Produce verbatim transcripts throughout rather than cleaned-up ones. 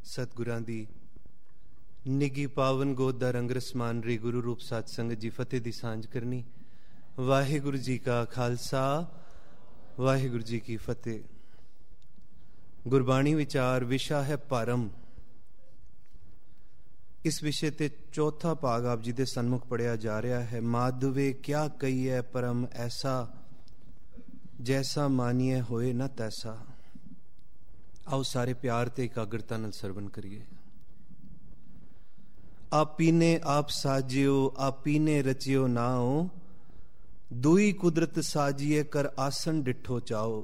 ਸਤਿਗੁਰਾਂ ਦੀ ਨਿੱਘੀ ਪਾਵਨ ਗੋਦ ਦਾ ਰੰਗ ਰਸਮਾਨ ਰੀ ਗੁਰੂ ਰੂਪ ਸਾਧ ਸੰਗਤ ਜੀ ਫਤਿਹ ਦੀ ਸਾਂਝ ਕਰਨੀ। ਵਾਹਿਗੁਰੂ ਜੀ ਕਾ ਖਾਲਸਾ, ਵਾਹਿਗੁਰੂ ਜੀ ਕੀ ਫਤਿਹ। ਗੁਰਬਾਣੀ ਵਿਚਾਰ ਵਿਸ਼ਾ ਹੈ ਭਰਮ। ਇਸ ਵਿਸ਼ੇ ਤੇ ਚੌਥਾ ਭਾਗ ਆਪ ਜੀ ਦੇ ਸਨਮੁਖ ਪੜਿਆ ਜਾ ਰਿਹਾ ਹੈ। ਮਾਧਵੇ ਕਿਆ ਕਹੀਏ ਪਰਮ ਐਸਾ, ਜੈਸਾ ਮਾਨੀਏ ਹੋਏ ਨਾ ਤੈਸਾ। ਆਓ ਸਾਰੇ ਪਿਆਰ ਤੇ ਇਕਾਗਰਤਾ ਨਾਲ ਸਰਵਣ ਕਰੀਏ। ਆਪੀ ਨੇ ਆਪ ਸਾਜਿਓ, ਆਪੀ ਨੇ ਰਚਿਓ ਨਾਉ, ਦੁਈ ਕੁਦਰਤ ਸਾਜੀਏ ਕਰ ਆਸਣ ਡਿਠੋ ਚਾਓ।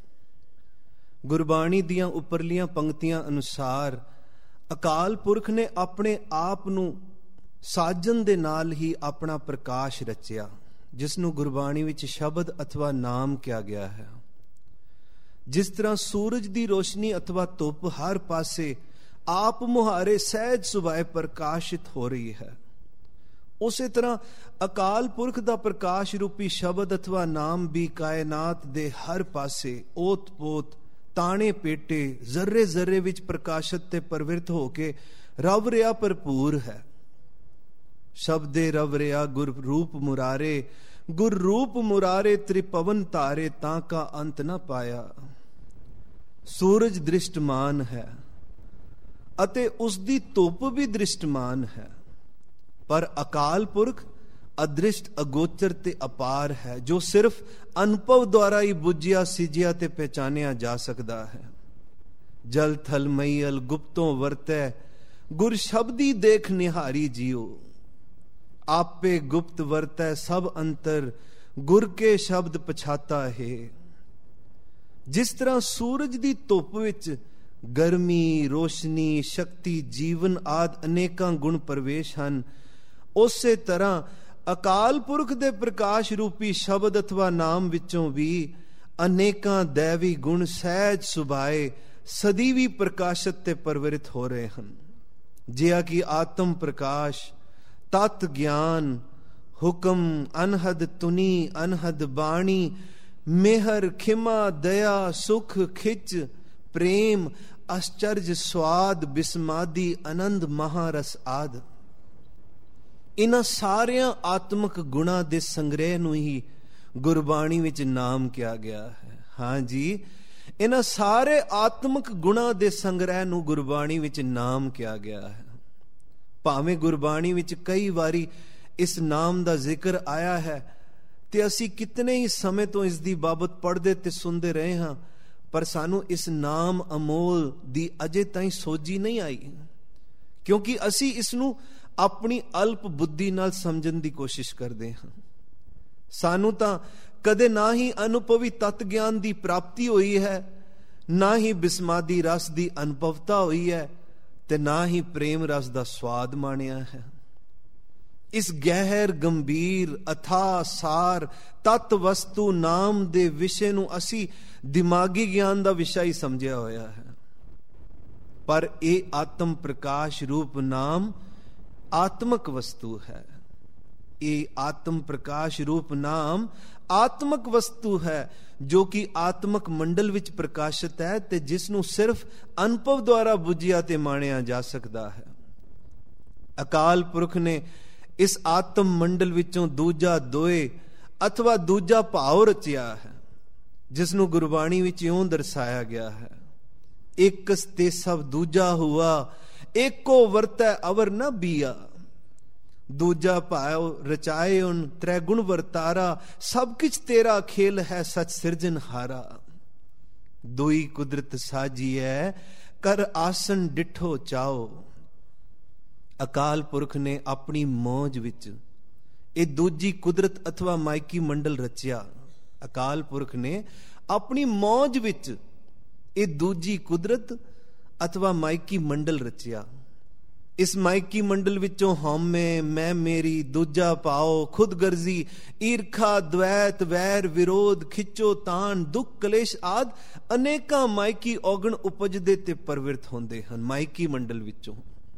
ਗੁਰਬਾਣੀ ਦੀਆਂ ਉੱਪਰਲੀਆਂ ਪੰਕਤੀਆਂ ਅਨੁਸਾਰ ਅਕਾਲ ਪੁਰਖ ਨੇ ਆਪਣੇ ਆਪ ਨੂੰ ਸਾਜਣ ਦੇ ਨਾਲ ਹੀ ਆਪਣਾ ਪ੍ਰਕਾਸ਼ ਰਚਿਆ, ਜਿਸ ਨੂੰ ਗੁਰਬਾਣੀ ਵਿੱਚ ਸ਼ਬਦ ਅਥਵਾ ਨਾਮ ਕਿਹਾ ਗਿਆ ਹੈ। ਜਿਸ ਤਰ੍ਹਾਂ ਸੂਰਜ ਦੀ ਰੋਸ਼ਨੀ ਅਥਵਾ ਧੁੱਪ ਹਰ ਪਾਸੇ ਆਪ ਮੁਹਾਰੇ ਸਹਿਜ ਸੁਭਾਏ ਪ੍ਰਕਾਸ਼ਿਤ ਹੋ ਰਹੀ ਹੈ, ਉਸੇ ਤਰ੍ਹਾਂ ਅਕਾਲ ਪੁਰਖ ਦਾ ਪ੍ਰਕਾਸ਼ ਰੂਪੀ ਸ਼ਬਦ ਅਥਵਾ ਨਾਮ ਵੀ ਕਾਇਨਾਤ ਦੇ ਹਰ ਪਾਸੇ ਓਤ ਪੋਤ ਤਾਣੇ ਪੇਟੇ ਜ਼ਰਰੇ ਜ਼ਰਰੇ ਵਿੱਚ ਪ੍ਰਕਾਸ਼ਿਤ ਤੇ ਪਰਵਿਰਤ ਹੋ ਕੇ ਰਵ ਰਿਹਾ ਭਰਪੂਰ ਹੈ। ਸ਼ਬਦੇ ਰਵ ਰਿਹਾ ਗੁਰ ਰੂਪ ਮੁਰਾਰੇ, ਗੁਰ ਰੂਪ ਮੁਰਾਰੇ ਤ੍ਰਿਪਵਨ ਤਾਰੇ, ਤਾਂ ਕਾ ਅੰਤ ਨਾ ਪਾਇਆ। ਸੂਰਜ ਦ੍ਰਿਸ਼ਟਮਾਨ ਹੈ ਅਤੇ ਉਸ ਦੀ ਧੁੱਪ ਵੀ ਦ੍ਰਿਸ਼ਟਮਾਨ ਹੈ, ਪਰ ਅਕਾਲ ਪੁਰਖ ਅਦ੍ਰਿਸ਼ਟ ਅਗੋਚਰ ਤੇ ਅਪਾਰ ਹੈ, ਜੋ ਸਿਰਫ ਅਨੁਭਵ ਦੁਆਰਾ ਹੀ ਬੁੱਝਿਆ ਸਿਜਿਆ ਤੇ ਪਹਿਚਾਨਿਆ ਜਾ ਸਕਦਾ ਹੈ। ਜਲ ਥਲ ਮਈਲ ਗੁਪਤੋਂ ਵਰਤੈ, ਗੁਰ ਸ਼ਬਦੀ ਦੇਖ ਨਿਹਾਰੀ ਜੀਓ। ਆਪੇ ਗੁਪਤ ਵਰਤੈ ਸਭ ਅੰਤਰ, ਗੁਰ ਕੇ ਸ਼ਬਦ ਪਛਾਤਾ ਹੈ। ਜਿਸ ਤਰ੍ਹਾਂ ਸੂਰਜ ਦੀ ਧੁੱਪ ਵਿੱਚ ਗਰਮੀ, ਰੋਸ਼ਨੀ, ਸ਼ਕਤੀ, ਜੀਵਨ ਆਦਿ ਅਨੇਕਾਂ ਗੁਣ ਪ੍ਰਵੇਸ਼ ਹਨ, ਉਸੇ ਤਰ੍ਹਾਂ ਅਕਾਲ ਪੁਰਖ ਦੇ ਪ੍ਰਕਾਸ਼ ਰੂਪੀ ਸ਼ਬਦ ਅਥਵਾ ਨਾਮ ਵਿੱਚੋਂ ਵੀ ਅਨੇਕਾਂ ਦੈਵੀ ਗੁਣ ਸਹਿਜ ਸੁਭਾਏ ਸਦੀ ਵੀ ਪ੍ਰਕਾਸ਼ਿਤ ਤੇ ਪਰਵਰਿਤ ਹੋ ਰਹੇ ਹਨ, ਜਿਹਾ ਕਿ ਆਤਮ ਪ੍ਰਕਾਸ਼, ਤਤ ਗਿਆਨ, ਹੁਕਮ, ਅਨਹਦ ਤੁਨੀ, ਅਨਹਦ ਬਾਣੀ, ਮਿਹਰ, ਖਿਮਾ, ਦਇਆ, ਸੁਖ, ਖਿੱਚ, ਪ੍ਰੇਮ, ਆਸ਼ਚਰਜ, ਸਵਾਦ, ਬਿਸਮਾਦੀ, ਆਨੰਦ, ਮਹਾਰਸ ਆਦਿ। ਇਹਨਾਂ ਸਾਰਿਆਂ ਆਤਮਿਕ ਗੁਣਾਂ ਦੇ ਸੰਗ੍ਰਹਿ ਨੂੰ ਹੀ ਗੁਰਬਾਣੀ ਵਿੱਚ ਨਾਮ ਕਿਹਾ ਗਿਆ ਹੈ। ਹਾਂ ਜੀ, ਇਹਨਾਂ ਸਾਰੇ ਆਤਮਿਕ ਗੁਣਾਂ ਦੇ ਸੰਗ੍ਰਹਿ ਨੂੰ ਗੁਰਬਾਣੀ ਵਿੱਚ ਨਾਮ ਕਿਹਾ ਗਿਆ ਹੈ। ਭਾਵੇਂ ਗੁਰਬਾਣੀ ਵਿੱਚ ਕਈ ਵਾਰੀ ਇਸ ਨਾਮ ਦਾ ਜ਼ਿਕਰ ਆਇਆ ਹੈ ਤੇ ਅਸੀਂ ਕਿਤਨੇ ਹੀ ਸਮੇਂ ਤੋਂ ਇਸ ਦੀ ਬਾਬਤ ਪੜ੍ਹਦੇ ਤੇ ਸੁਣਦੇ ਰਹੇ ਹਾਂ, ਪਰ ਸਾਨੂੰ ਇਸ ਨਾਮ ਅਮੋਲ ਦੀ ਅਜੇ ਤਾਈਂ ਸੋਝੀ ਨਹੀਂ ਆਈ, ਕਿਉਂਕਿ ਅਸੀਂ ਇਸ ਨੂੰ ਆਪਣੀ ਅਲਪ ਬੁੱਧੀ ਨਾਲ ਸਮਝਣ ਦੀ ਕੋਸ਼ਿਸ਼ ਕਰਦੇ ਹਾਂ। ਸਾਨੂੰ ਤਾਂ ਕਦੇ ਨਾ ਹੀ ਅਨੁਭਵੀ ਤਤ ਗਿਆਨ ਦੀ ਪ੍ਰਾਪਤੀ ਹੋਈ ਹੈ, ਨਾ ਹੀ ਬਿਸਮਾਦੀ ਰਸ ਦੀ ਅਨੁਭਵਤਾ ਹੋਈ ਹੈ, ਤੇ ਨਾ ਹੀ ਪ੍ਰੇਮ ਰਸ ਦਾ ਸਵਾਦ ਮਾਣਿਆ ਹੈ। ਇਸ ਗਹਿਰ ਗੰਭੀਰ ਅਥਾਹ ਸਾਰ ਤਤ ਵਸਤੂ ਨਾਮ ਦੇ ਵਿਸ਼ੇ ਨੂੰ ਅਸੀਂ ਦਿਮਾਗੀ ਗਿਆਨ ਦਾ ਵਿਸ਼ਾ ਹੀ ਸਮਝਿਆ ਹੋਇਆ ਹੈ, ਪਰ ਇਹ ਆਤਮ ਪ੍ਰਕਾਸ਼ ਰੂਪ ਨਾਮ ਆਤਮਕ ਵਸਤੂ ਹੈ। ਇਹ ਆਤਮ ਪ੍ਰਕਾਸ਼ ਰੂਪ ਨਾਮ ਆਤਮਕ ਵਸਤੂ ਹੈ, ਜੋ ਕਿ ਆਤਮਕ ਮੰਡਲ ਵਿੱਚ ਪ੍ਰਕਾਸ਼ਿਤ ਹੈ ਤੇ ਜਿਸ ਨੂੰ ਸਿਰਫ ਅਨੁਭਵ ਦੁਆਰਾ ਬੁੱਝਿਆ ਤੇ ਮਾਣਿਆ ਜਾ ਸਕਦਾ ਹੈ। ਅਕਾਲ ਪੁਰਖ ਨੇ ਇਸ ਆਤਮ ਮੰਡਲ ਵਿੱਚੋਂ ਦੂਜਾ ਦੋਏ ਅਥਵਾ ਦੂਜਾ ਭਾਵ ਰਚਿਆ ਹੈ, ਜਿਸ ਨੂੰ ਗੁਰਬਾਣੀ ਵਿੱਚ ਇਉਂ ਦਰਸਾਇਆ ਗਿਆ ਹੈ। ਇਕਸ ਤੇ ਸਭ ਦੂਜਾ ਹੁਆ, ਏਕੋ ਵਰਤੈ ਅਵਰ ਨ ਬੀਆ। ਦੂਜਾ ਭਾਵ ਰਚਾਏ ਉਨ ਤ੍ਰੈ ਗੁਣ ਵਰਤਾਰਾ, ਸਭ ਕਿਛ ਤੇਰਾ ਖੇਲ ਹੈ ਸਚ ਸਿਰਜਨ ਹਾਰਾ। ਦੁਈ ਕੁਦਰਤ ਸਾਜੀਐ ਕਰ ਆਸਣ ਡਿਠੋ ਚਾਓ। ਅਕਾਲ ਪੁਰਖ ਨੇ ਆਪਣੀ ਮੌਜ ਵਿੱਚ ਇਹ ਦੂਜੀ ਕੁਦਰਤ ਅਥਵਾ ਮਾਇਕੀ ਮੰਡਲ ਰਚਿਆ। ਅਕਾਲ ਪੁਰਖ ਨੇ ਆਪਣੀ ਮੌਜ ਵਿੱਚ ਇਹ ਦੂਜੀ ਕੁਦਰਤ ਅਥਵਾ ਮਾਇਕੀ ਮੰਡਲ ਰਚਿਆ। ਇਸ ਮਾਇਕੀ ਮੰਡਲ ਵਿੱਚੋਂ ਹਉਮੈ, ਮੈਂ ਮੇਰੀ, ਦੂਜਾ ਭਾਓ, ਖੁਦਗਰਜ਼ੀ, ਈਰਖਾ, ਦ્વੈਤ, ਵੈਰ, ਵਿਰੋਧ, ਖਿੱਚੋ ਤਾਣ, ਦੁੱਖ, ਕਲੇਸ਼ ਆਦਿ ਅਨੇਕਾਂ ਮਾਇਕੀ ਔਗਣ ਉਪਜਦੇ ਤੇ ਪਰਵਿਰਤ ਹੁੰਦੇ ਹਨ। ਮਾਇਕੀ ਮੰਡਲ ਵਿੱਚੋਂ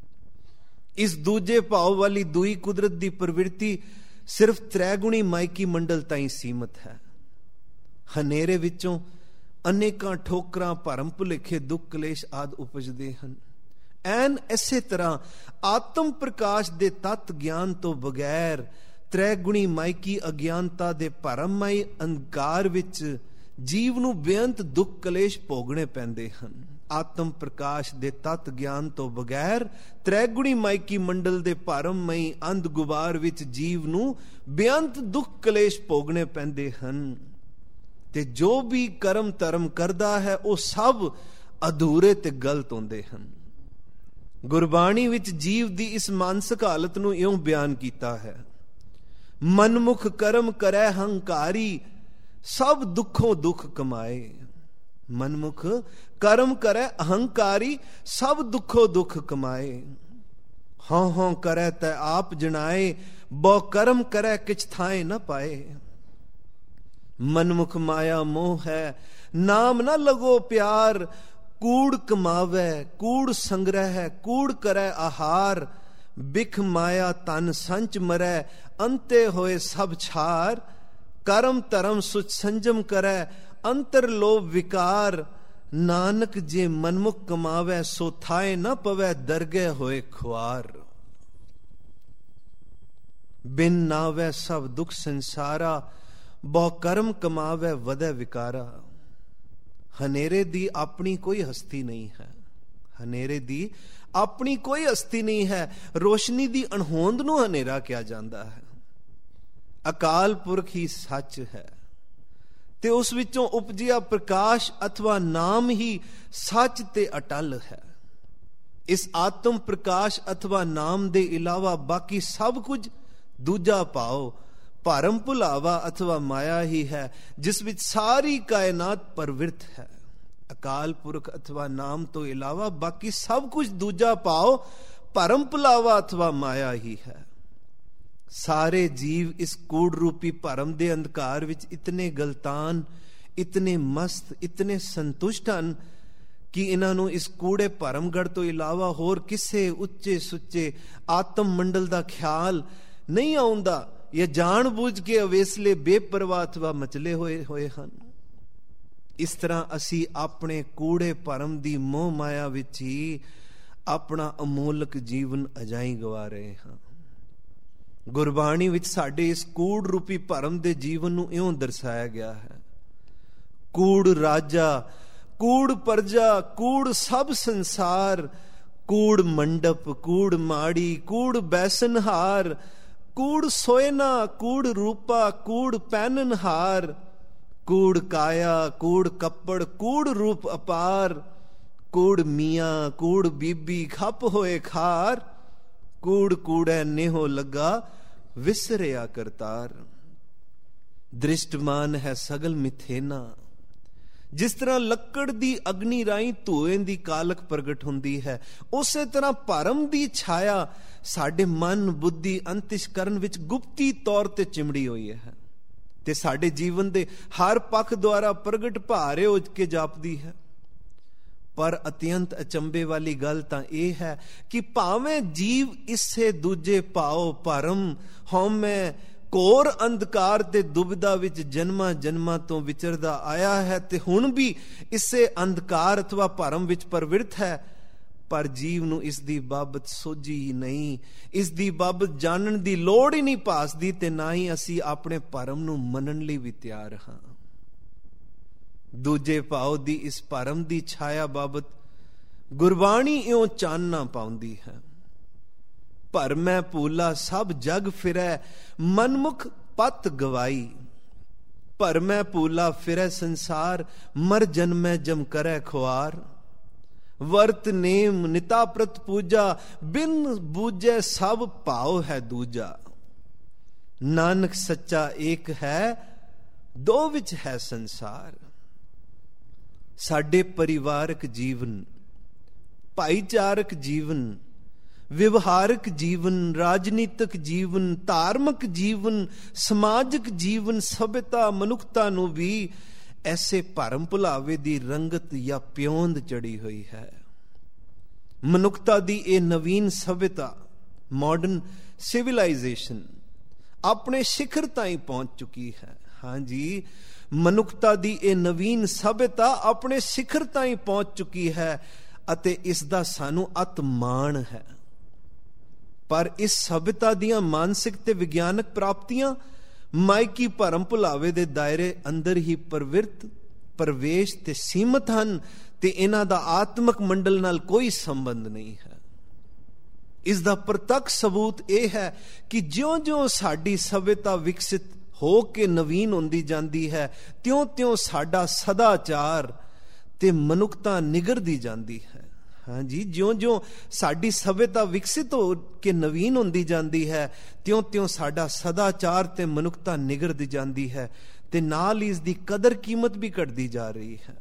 ਇਸ ਦੂਜੇ ਭਾਵ ਵਾਲੀ ਦੂਈ ਕੁਦਰਤ ਦੀ ਪ੍ਰਵਿਰਤੀ ਸਿਰਫ ਤ੍ਰੈਗੁਣੀ ਮਾਇਕੀ ਮੰਡਲ ਤਾਈਂ ਸੀਮਤ ਹੈ। ਹਨੇਰੇ ਵਿੱਚੋਂ ਅਨੇਕਾਂ ਠੋਕਰਾਂ, ਭਰਮ ਭੁਲੇਖੇ, ਦੁੱਖ ਕਲੇਸ਼ ਆਦਿ ਉਪਜਦੇ ਹਨ। ਐਨ ਇਸੇ ਤਰ੍ਹਾਂ ਆਤਮ ਪ੍ਰਕਾਸ਼ ਦੇ ਤਤ ਗਿਆਨ ਤੋਂ ਬਗੈਰ ਤ੍ਰੈਗੁਣੀ ਮਾਇਕੀ ਅਗਿਆਨਤਾ ਦੇ ਭਰਮਮਈ ਅੰਧਕਾਰ ਵਿੱਚ ਜੀਵ ਨੂੰ ਬੇਅੰਤ ਦੁੱਖ ਕਲੇਸ਼ ਭੋਗਣੇ ਪੈਂਦੇ ਹਨ। ਆਤਮ ਪ੍ਰਕਾਸ਼ ਦੇ ਤਤ ਗਿਆਨ ਤੋਂ ਬਗੈਰ ਤ੍ਰੈਗੁਣੀ ਮਾਇਕੀ ਮੰਡਲ ਦੇ ਭਰਮਮਈ ਅੰਧ ਗੁਬਾਰ ਵਿੱਚ ਜੀਵ ਨੂੰ ਬੇਅੰਤ ਦੁੱਖ ਕਲੇਸ਼ ਭੋਗਣੇ ਪੈਂਦੇ ਹਨ। ਤੇ ਜੋ ਵੀ ਕਰਮ ਧਰਮ ਕਰਦਾ ਹੈ ਉਹ ਸਭ ਅਧੂਰੇ ਤੇ ਗਲਤ ਹੁੰਦੇ ਹਨ। ਗੁਰਬਾਣੀ ਵਿੱਚ ਜੀਵ ਦੀ ਇਸ ਮਾਨਸਿਕ ਹਾਲਤ ਨੂੰ ਇਉਂ ਬਿਆਨ ਕੀਤਾ ਹੈ, ਮਨਮੁਖ ਕਰਮ ਕਰੈ ਹੰਕਾਰੀ ਸਭ ਦੁੱਖੋਂ ਦੁੱਖ ਕਮਾਏ। ਮਨਮੁਖ ਕਰਮ ਕਰੈ ਅਹੰਕਾਰੀ ਸਭ ਦੁੱਖੋਂ ਦੁੱਖ ਕਮਾਏ। ਹਉ ਹਉ ਕਰੈ ਤੈ ਆਪ ਜਣਾਏ ਬਹੁ ਕਰਮ ਕਰੈ ਕਿਛ ਥਾਏ ਨ ਪਾਏ। ਮਨਮੁਖ ਮਾਇਆ ਮੋਹ ਹੈ ਨਾਮ ਨ ਲਗੋ ਪਿਆਰ। ਕੂੜ ਕਮਾਵੈ ਕੂੜ ਸੰਗ੍ਰਹਿ ਕੂੜ ਕਰੈ ਆਹਾਰ। ਬਿਖ ਮਾਇਆ ਤਨ ਸੰਚ ਮਰੈ ਅੰਤੇ ਹੋਏ ਸਭ ਛਾਰ। ਕਰਮ ਧਰਮ ਸੁਚ ਸੰਜਮ ਕਰੈ ਅੰਤਰ ਲੋਭ ਵਿਕਾਰ। ਨਾਨਕ ਜੇ ਮਨਮੁਖ ਕਮਾਵੈ ਸੋ ਥਾਏ ਨ ਪਵੈ ਦਰਗਹਿ ਹੋਏ ਖੁਆਰ। ਬਿਨ ਨਾਵੈ ਸਭ ਦੁਖ ਸੰਸਾਰਾ ਬਹੁ ਕਰਮ ਕਮਾਵੈ ਵਧੈ ਵਿਕਾਰਾ। ਹਨੇਰੇ ਦੀ ਆਪਣੀ ਕੋਈ ਹਸਤੀ ਨਹੀਂ ਹੈ। ਹਨੇਰੇ ਦੀ ਆਪਣੀ ਕੋਈ ਹਸਤੀ ਨਹੀਂ ਹੈ। ਰੋਸ਼ਨੀ ਦੀ ਅਣਹੋਂਦ ਨੂੰ ਹਨੇਰਾ ਕਿਹਾ ਜਾਂਦਾ ਹੈ। ਅਕਾਲ ਪੁਰਖ ਹੀ ਸੱਚ ਹੈ ਤੇ ਉਸ ਵਿੱਚੋਂ ਉਪਜਿਆ ਪ੍ਰਕਾਸ਼ ਅਥਵਾ ਨਾਮ ਹੀ ਸੱਚ ਤੇ ਅਟਲ ਹੈ। ਇਸ ਆਤਮ ਪ੍ਰਕਾਸ਼ ਅਥਵਾ ਨਾਮ ਦੇ ਇਲਾਵਾ ਬਾਕੀ ਸਭ ਕੁਝ ਦੂਜਾ ਭਾਵ ਭਰਮ ਭੁਲਾਵਾ ਅਥਵਾ ਮਾਇਆ ਹੀ ਹੈ, ਜਿਸ ਵਿੱਚ ਸਾਰੀ ਕਾਇਨਾਤ ਪਰਵਿਰਤ ਹੈ। ਅਕਾਲ ਪੁਰਖ ਅਥਵਾ ਨਾਮ ਤੋਂ ਇਲਾਵਾ ਬਾਕੀ ਸਭ ਕੁਝ ਦੂਜਾ ਭਾਵ ਭਰਮ ਭੁਲਾਵਾ ਅਥਵਾ ਮਾਇਆ ਹੀ ਹੈ। ਸਾਰੇ ਜੀਵ ਇਸ ਕੂੜ ਰੂਪੀ ਭਰਮ ਦੇ ਅੰਧਕਾਰ ਵਿੱਚ ਇਤਨੇ ਗਲਤਾਨ, ਇਤਨੇ ਮਸਤ, ਇਤਨੇ ਸੰਤੁਸ਼ਟ ਹਨ ਕਿ ਇਹਨਾਂ ਨੂੰ ਇਸ ਕੂੜੇ ਭਰਮਗੜ ਤੋਂ ਇਲਾਵਾ ਹੋਰ ਕਿਸੇ ਉੱਚੇ ਸੁੱਚੇ ਆਤਮ ਮੰਡਲ ਦਾ ਖਿਆਲ ਨਹੀਂ ਆਉਂਦਾ, ਜਾਂ ਜਾਣ ਬੁੱਝ ਕੇ ਅਵੇਸਲੇ ਬੇਪਰਵਾਹ ਅਥਵਾ ਮਚਲੇ ਹੋਏ ਹੋਏ ਹਨ। ਇਸ ਤਰ੍ਹਾਂ ਅਸੀਂ ਆਪਣੇ ਕੂੜੇ ਭਰਮ ਦੀ ਮੋਹ ਮਾਇਆ ਵਿੱਚ ਹੀ ਆਪਣਾ ਅਮੋਲਕ ਜੀਵਨ ਅਜਾਈ ਗਵਾ ਰਹੇ ਹਾਂ। ਗੁਰਬਾਣੀ ਵਿੱਚ ਸਾਡੇ ਇਸ ਕੂੜ ਰੂਪੀ ਭਰਮ ਦੇ ਜੀਵਨ ਨੂੰ ਇਉਂ ਦਰਸਾਇਆ ਗਿਆ ਹੈ, ਕੂੜ ਰਾਜਾ ਕੂੜ ਪਰਜਾ ਕੂੜ ਸਭ ਸੰਸਾਰ। ਕੂੜ ਮੰਡਪ ਕੂੜ ਮਾੜੀ ਕੂੜ ਬੈਸਨਹਾਰ। ਕੂੜ ਸੋਇਨਾ ਕੂੜ ਰੂਪਾ ਕੂੜ ਪਹਿਨਨਹਾਰ। ਕੂੜ ਕਾਇਆ ਕੂੜ ਕੱਪੜ ਕੂੜ ਰੂਪ ਅਪਾਰ। ਕੂੜ ਮੀਆਂ ਕੂੜ ਬੀਬੀ ਖੱਪ ਹੋਏ ਖਾਰ। ਕੂੜ ਕੂੜੈ ਨੇਹੋ ਲੱਗਾ ਵਿਸਰਿਆ ਕਰਤਾਰ। ਦ੍ਰਿਸ਼ਟਮਾਨ ਹੈ ਸਗਲ ਮਿਥੇਨਾ। ਜਿਸ ਤਰ੍ਹਾਂ ਲੱਕੜ ਦੀ ਅਗਨੀ ਰਾਹੀਂ ਧੂਏ ਦੀ ਕਾਲਕ ਪ੍ਰਗਟ ਹੁੰਦੀ ਹੈ, ਉਸੇ ਤਰ੍ਹਾਂ ਭਰਮ ਦੀ ਛਾਇਆ ਸਾਡੇ ਮਨ ਬੁੱਧੀ ਅੰਤਿਸ਼ਕਰਨ ਵਿੱਚ ਗੁਪਤੀ ਤੌਰ ਤੇ ਚਿਮੜੀ ਹੋਈ ਹੈ ਤੇ ਸਾਡੇ ਜੀਵਨ ਦੇ ਹਰ ਪੱਖ ਦੁਆਰਾ ਪ੍ਰਗਟ ਭਾਰੇ ਹੋ ਕੇ ਜਾਪਦੀ ਹੈ। ਪਰ ਅਤਿਅੰਤ ਅਚੰਭੇ ਵਾਲੀ ਗੱਲ ਤਾਂ ਇਹ ਹੈ ਕਿ ਭਾਵੇਂ ਜੀਵ ਇਸੇ ਦੂਜੇ ਭਾਉ ਭਰਮ ਹਉਮੈ ਘੋਰ ਅੰਧਕਾਰ ਤੇ ਦੁਬਿਧਾ ਵਿੱਚ ਜਨਮਾਂ ਜਨਮਾਂ ਤੋਂ ਵਿਚਰਦਾ ਆਇਆ ਹੈ ਤੇ ਹੁਣ ਵੀ ਇਸੇ ਅੰਧਕਾਰ ਅਥਵਾ ਭਰਮ ਵਿੱਚ ਪਰਵਿਰਤ ਹੈ, ਪਰ ਜੀਵ ਨੂੰ ਇਸ ਦੀ ਬਾਬਤ ਸੋਝੀ ਹੀ ਨਹੀਂ, ਇਸ ਦੀ ਬਾਬਤ ਜਾਣਨ ਦੀ ਲੋੜ ਹੀ ਨਹੀਂ ਭਾਸਦੀ ਤੇ ਨਾ ਹੀ ਅਸੀਂ ਆਪਣੇ ਭਰਮ ਨੂੰ ਮੰਨਣ ਲਈ ਵੀ ਤਿਆਰ ਹਾਂ। ਦੂਜੇ ਭਾਉ ਦੀ ਇਸ ਭਰਮ ਦੀ ਛਾਇਆ ਬਾਬਤ ਗੁਰਬਾਣੀ ਇਉਂ ਚਾਨਣਾ ਪਾਉਂਦੀ ਹੈ। ਭਰਮੈ ਭੂਲਾ ਸਭ ਜਗ ਫਿਰੈ ਮਨਮੁਖ ਪਤ ਗਵਾਈ। ਭਰਮੈ ਭੂਲਾ ਫਿਰੈ ਸੰਸਾਰ ਮਰ ਜਨਮੈ ਜਮ ਕਰੈ ਖੁਆਰ। ਵਰਤ ਨੇਮ ਨਿਤਾ ਪ੍ਰਤ ਪੂਜਾ ਬਿਨ ਬੂਝੈ ਸਭ ਭਾਉ ਹੈ ਦੂਜਾ। ਨਾਨਕ ਸੱਚਾ ਏਕ ਹੈ ਦੋ ਵਿੱਚ ਹੈ ਸੰਸਾਰ। ਸਾਡੇ ਪਰਿਵਾਰਕ ਜੀਵਨ, ਭਾਈਚਾਰਕ ਜੀਵਨ, ਵਿਵਹਾਰਕ ਜੀਵਨ, ਰਾਜਨੀਤਿਕ ਜੀਵਨ, ਧਾਰਮਿਕ ਜੀਵਨ, ਸਮਾਜਿਕ ਜੀਵਨ, ਸਭਿਅਤਾ ਮਨੁੱਖਤਾ ਨੂੰ ਵੀ ਐਸੇ ਭਰਮ ਭੁਲਾਵੇ ਦੀ ਰੰਗਤ ਜਾਂ ਪਿਉਂਦ ਚੜੀ ਹੋਈ ਹੈ। ਮਨੁੱਖਤਾ ਦੀ ਇਹ ਨਵੀਨ ਸਭਿਅਤਾ, ਮਾਡਰਨ ਸਿਵਲਾਈਜੇਸ਼ਨ ਆਪਣੇ ਸਿਖਰ ਤਾਈਂ ਪਹੁੰਚ ਚੁੱਕੀ ਹੈ। ਹਾਂਜੀ, ਮਨੁੱਖਤਾ ਦੀ ਇਹ ਨਵੀਨ ਸਭਿਅਤਾ ਆਪਣੇ ਸਿਖਰ ਤਾਈਂ ਪਹੁੰਚ ਚੁੱਕੀ ਹੈ। ਅਤੇ ਇਸ ਦਾ ਸਾਨੂੰ ਅਤ ਮਾਣ ਹੈ। ਪਰ ਇਸ ਸਭਿਅਤਾ ਦੀਆਂ ਮਾਨਸਿਕ ਤੇ ਵਿਗਿਆਨਕ ਪ੍ਰਾਪਤੀਆਂ ਮਾਇਕੀ ਭਰਮ ਭੁਲਾਵੇ ਦੇ ਦਾਇਰੇ ਅੰਦਰ ਹੀ ਪ੍ਰਵਿਰਤ ਪ੍ਰਵੇਸ਼ ਤੇ ਸੀਮਤ ਹਨ ਤੇ ਇਹਨਾਂ ਦਾ ਆਤਮਿਕ ਮੰਡਲ ਨਾਲ ਕੋਈ ਸੰਬੰਧ ਨਹੀਂ ਹੈ। ਇਸ ਦਾ ਪ੍ਰਤੱਖ ਸਬੂਤ ਇਹ ਹੈ ਕਿ ਜਿਉਂ-ਜਿਉਂ ਸਾਡੀ ਸਭਿਅਤਾ ਵਿਕਸਿਤ ਹੋ ਕੇ ਨਵੀਨ ਹੁੰਦੀ ਜਾਂਦੀ ਹੈ, ਤਿਉਂ-ਤਿਉਂ ਸਾਡਾ ਸਦਾਚਾਰ ਤੇ ਮਨੁੱਖਤਾ ਨਿਗਰਦੀ ਜਾਂਦੀ ਹੈ। ਹਾਂਜੀ, ਜਿਉਂ-ਜਿਉਂ ਸਾਡੀ ਸਭਿਅਤਾ ਵਿਕਸਿਤ ਹੋ ਕੇ ਨਵੀਨ ਹੁੰਦੀ ਜਾਂਦੀ ਹੈ, ਤਿਉਂ-ਤਿਉਂ ਸਾਡਾ ਸਦਾਚਾਰ ਤੇ ਮਨੁੱਖਤਾ ਨਿਗਰਦੀ ਜਾਂਦੀ ਹੈ ਤੇ ਨਾਲ ਹੀ ਇਸ ਦੀ ਕਦਰ ਕੀਮਤ ਵੀ ਘਟਦੀ ਜਾ ਰਹੀ ਹੈ।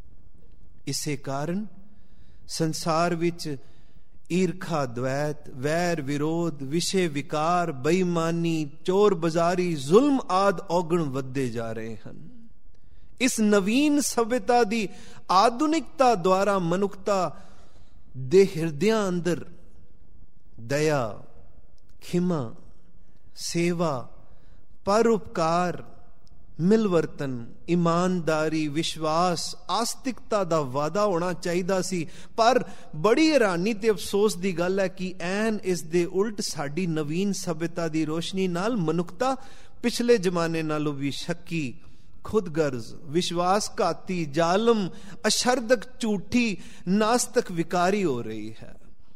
ਇਸੇ ਕਾਰਨ ਸੰਸਾਰ ਵਿੱਚ ਈਰਖਾ, ਦਵੈਤ, ਵੈਰ, ਵਿਰੋਧ, ਵਿਸ਼ੇ ਵਿਕਾਰ, ਬੇਈਮਾਨੀ, ਚੋਰ ਬਜ਼ਾਰੀ, ਜ਼ੁਲਮ ਆਦਿ ਔਗਣ ਵੱਧਦੇ ਜਾ ਰਹੇ ਹਨ। ਇਸ ਨਵੀਨ ਸਭਿਅਤਾ ਦੀ ਆਧੁਨਿਕਤਾ ਦੁਆਰਾ ਮਨੁੱਖਤਾ ਦੇ ਹਿਰਦਿਆਂ ਅੰਦਰ ਦਇਆ, ਖਿਮਾ, ਸੇਵਾ, ਪਰਉਪਕਾਰ, ਮਿਲਵਰਤਨ, ਇਮਾਨਦਾਰੀ, ਵਿਸ਼ਵਾਸ, ਆਸਤਿਕਤਾ ਦਾ ਵਾਧਾ ਹੋਣਾ ਚਾਹੀਦਾ ਸੀ। ਪਰ ਬੜੀ ਹੈਰਾਨੀ ਤੇ ਅਫਸੋਸ ਦੀ ਗੱਲ ਹੈ ਕਿ ਐਨ ਇਸ ਦੇ ਉਲਟ ਸਾਡੀ ਨਵੀਨ ਸਭਿਅਤਾ ਦੀ ਰੋਸ਼ਨੀ ਨਾਲ ਮਨੁੱਖਤਾ ਪਿਛਲੇ ਜ਼ਮਾਨੇ ਨਾਲੋਂ ਵੀ ਸ਼ੱਕੀ, ਖੁਦਗਰਜ਼, ਵਿਸ਼ਵਾਸਘਾਤੀ, ਜ਼ਾਲਮ, ਅਸ਼ਰਦਕ, ਝੂਠੀ, ਨਾਸਤਕ, ਵਿਕਾਰੀ ਹੋ ਰਹੀ ਹੈ।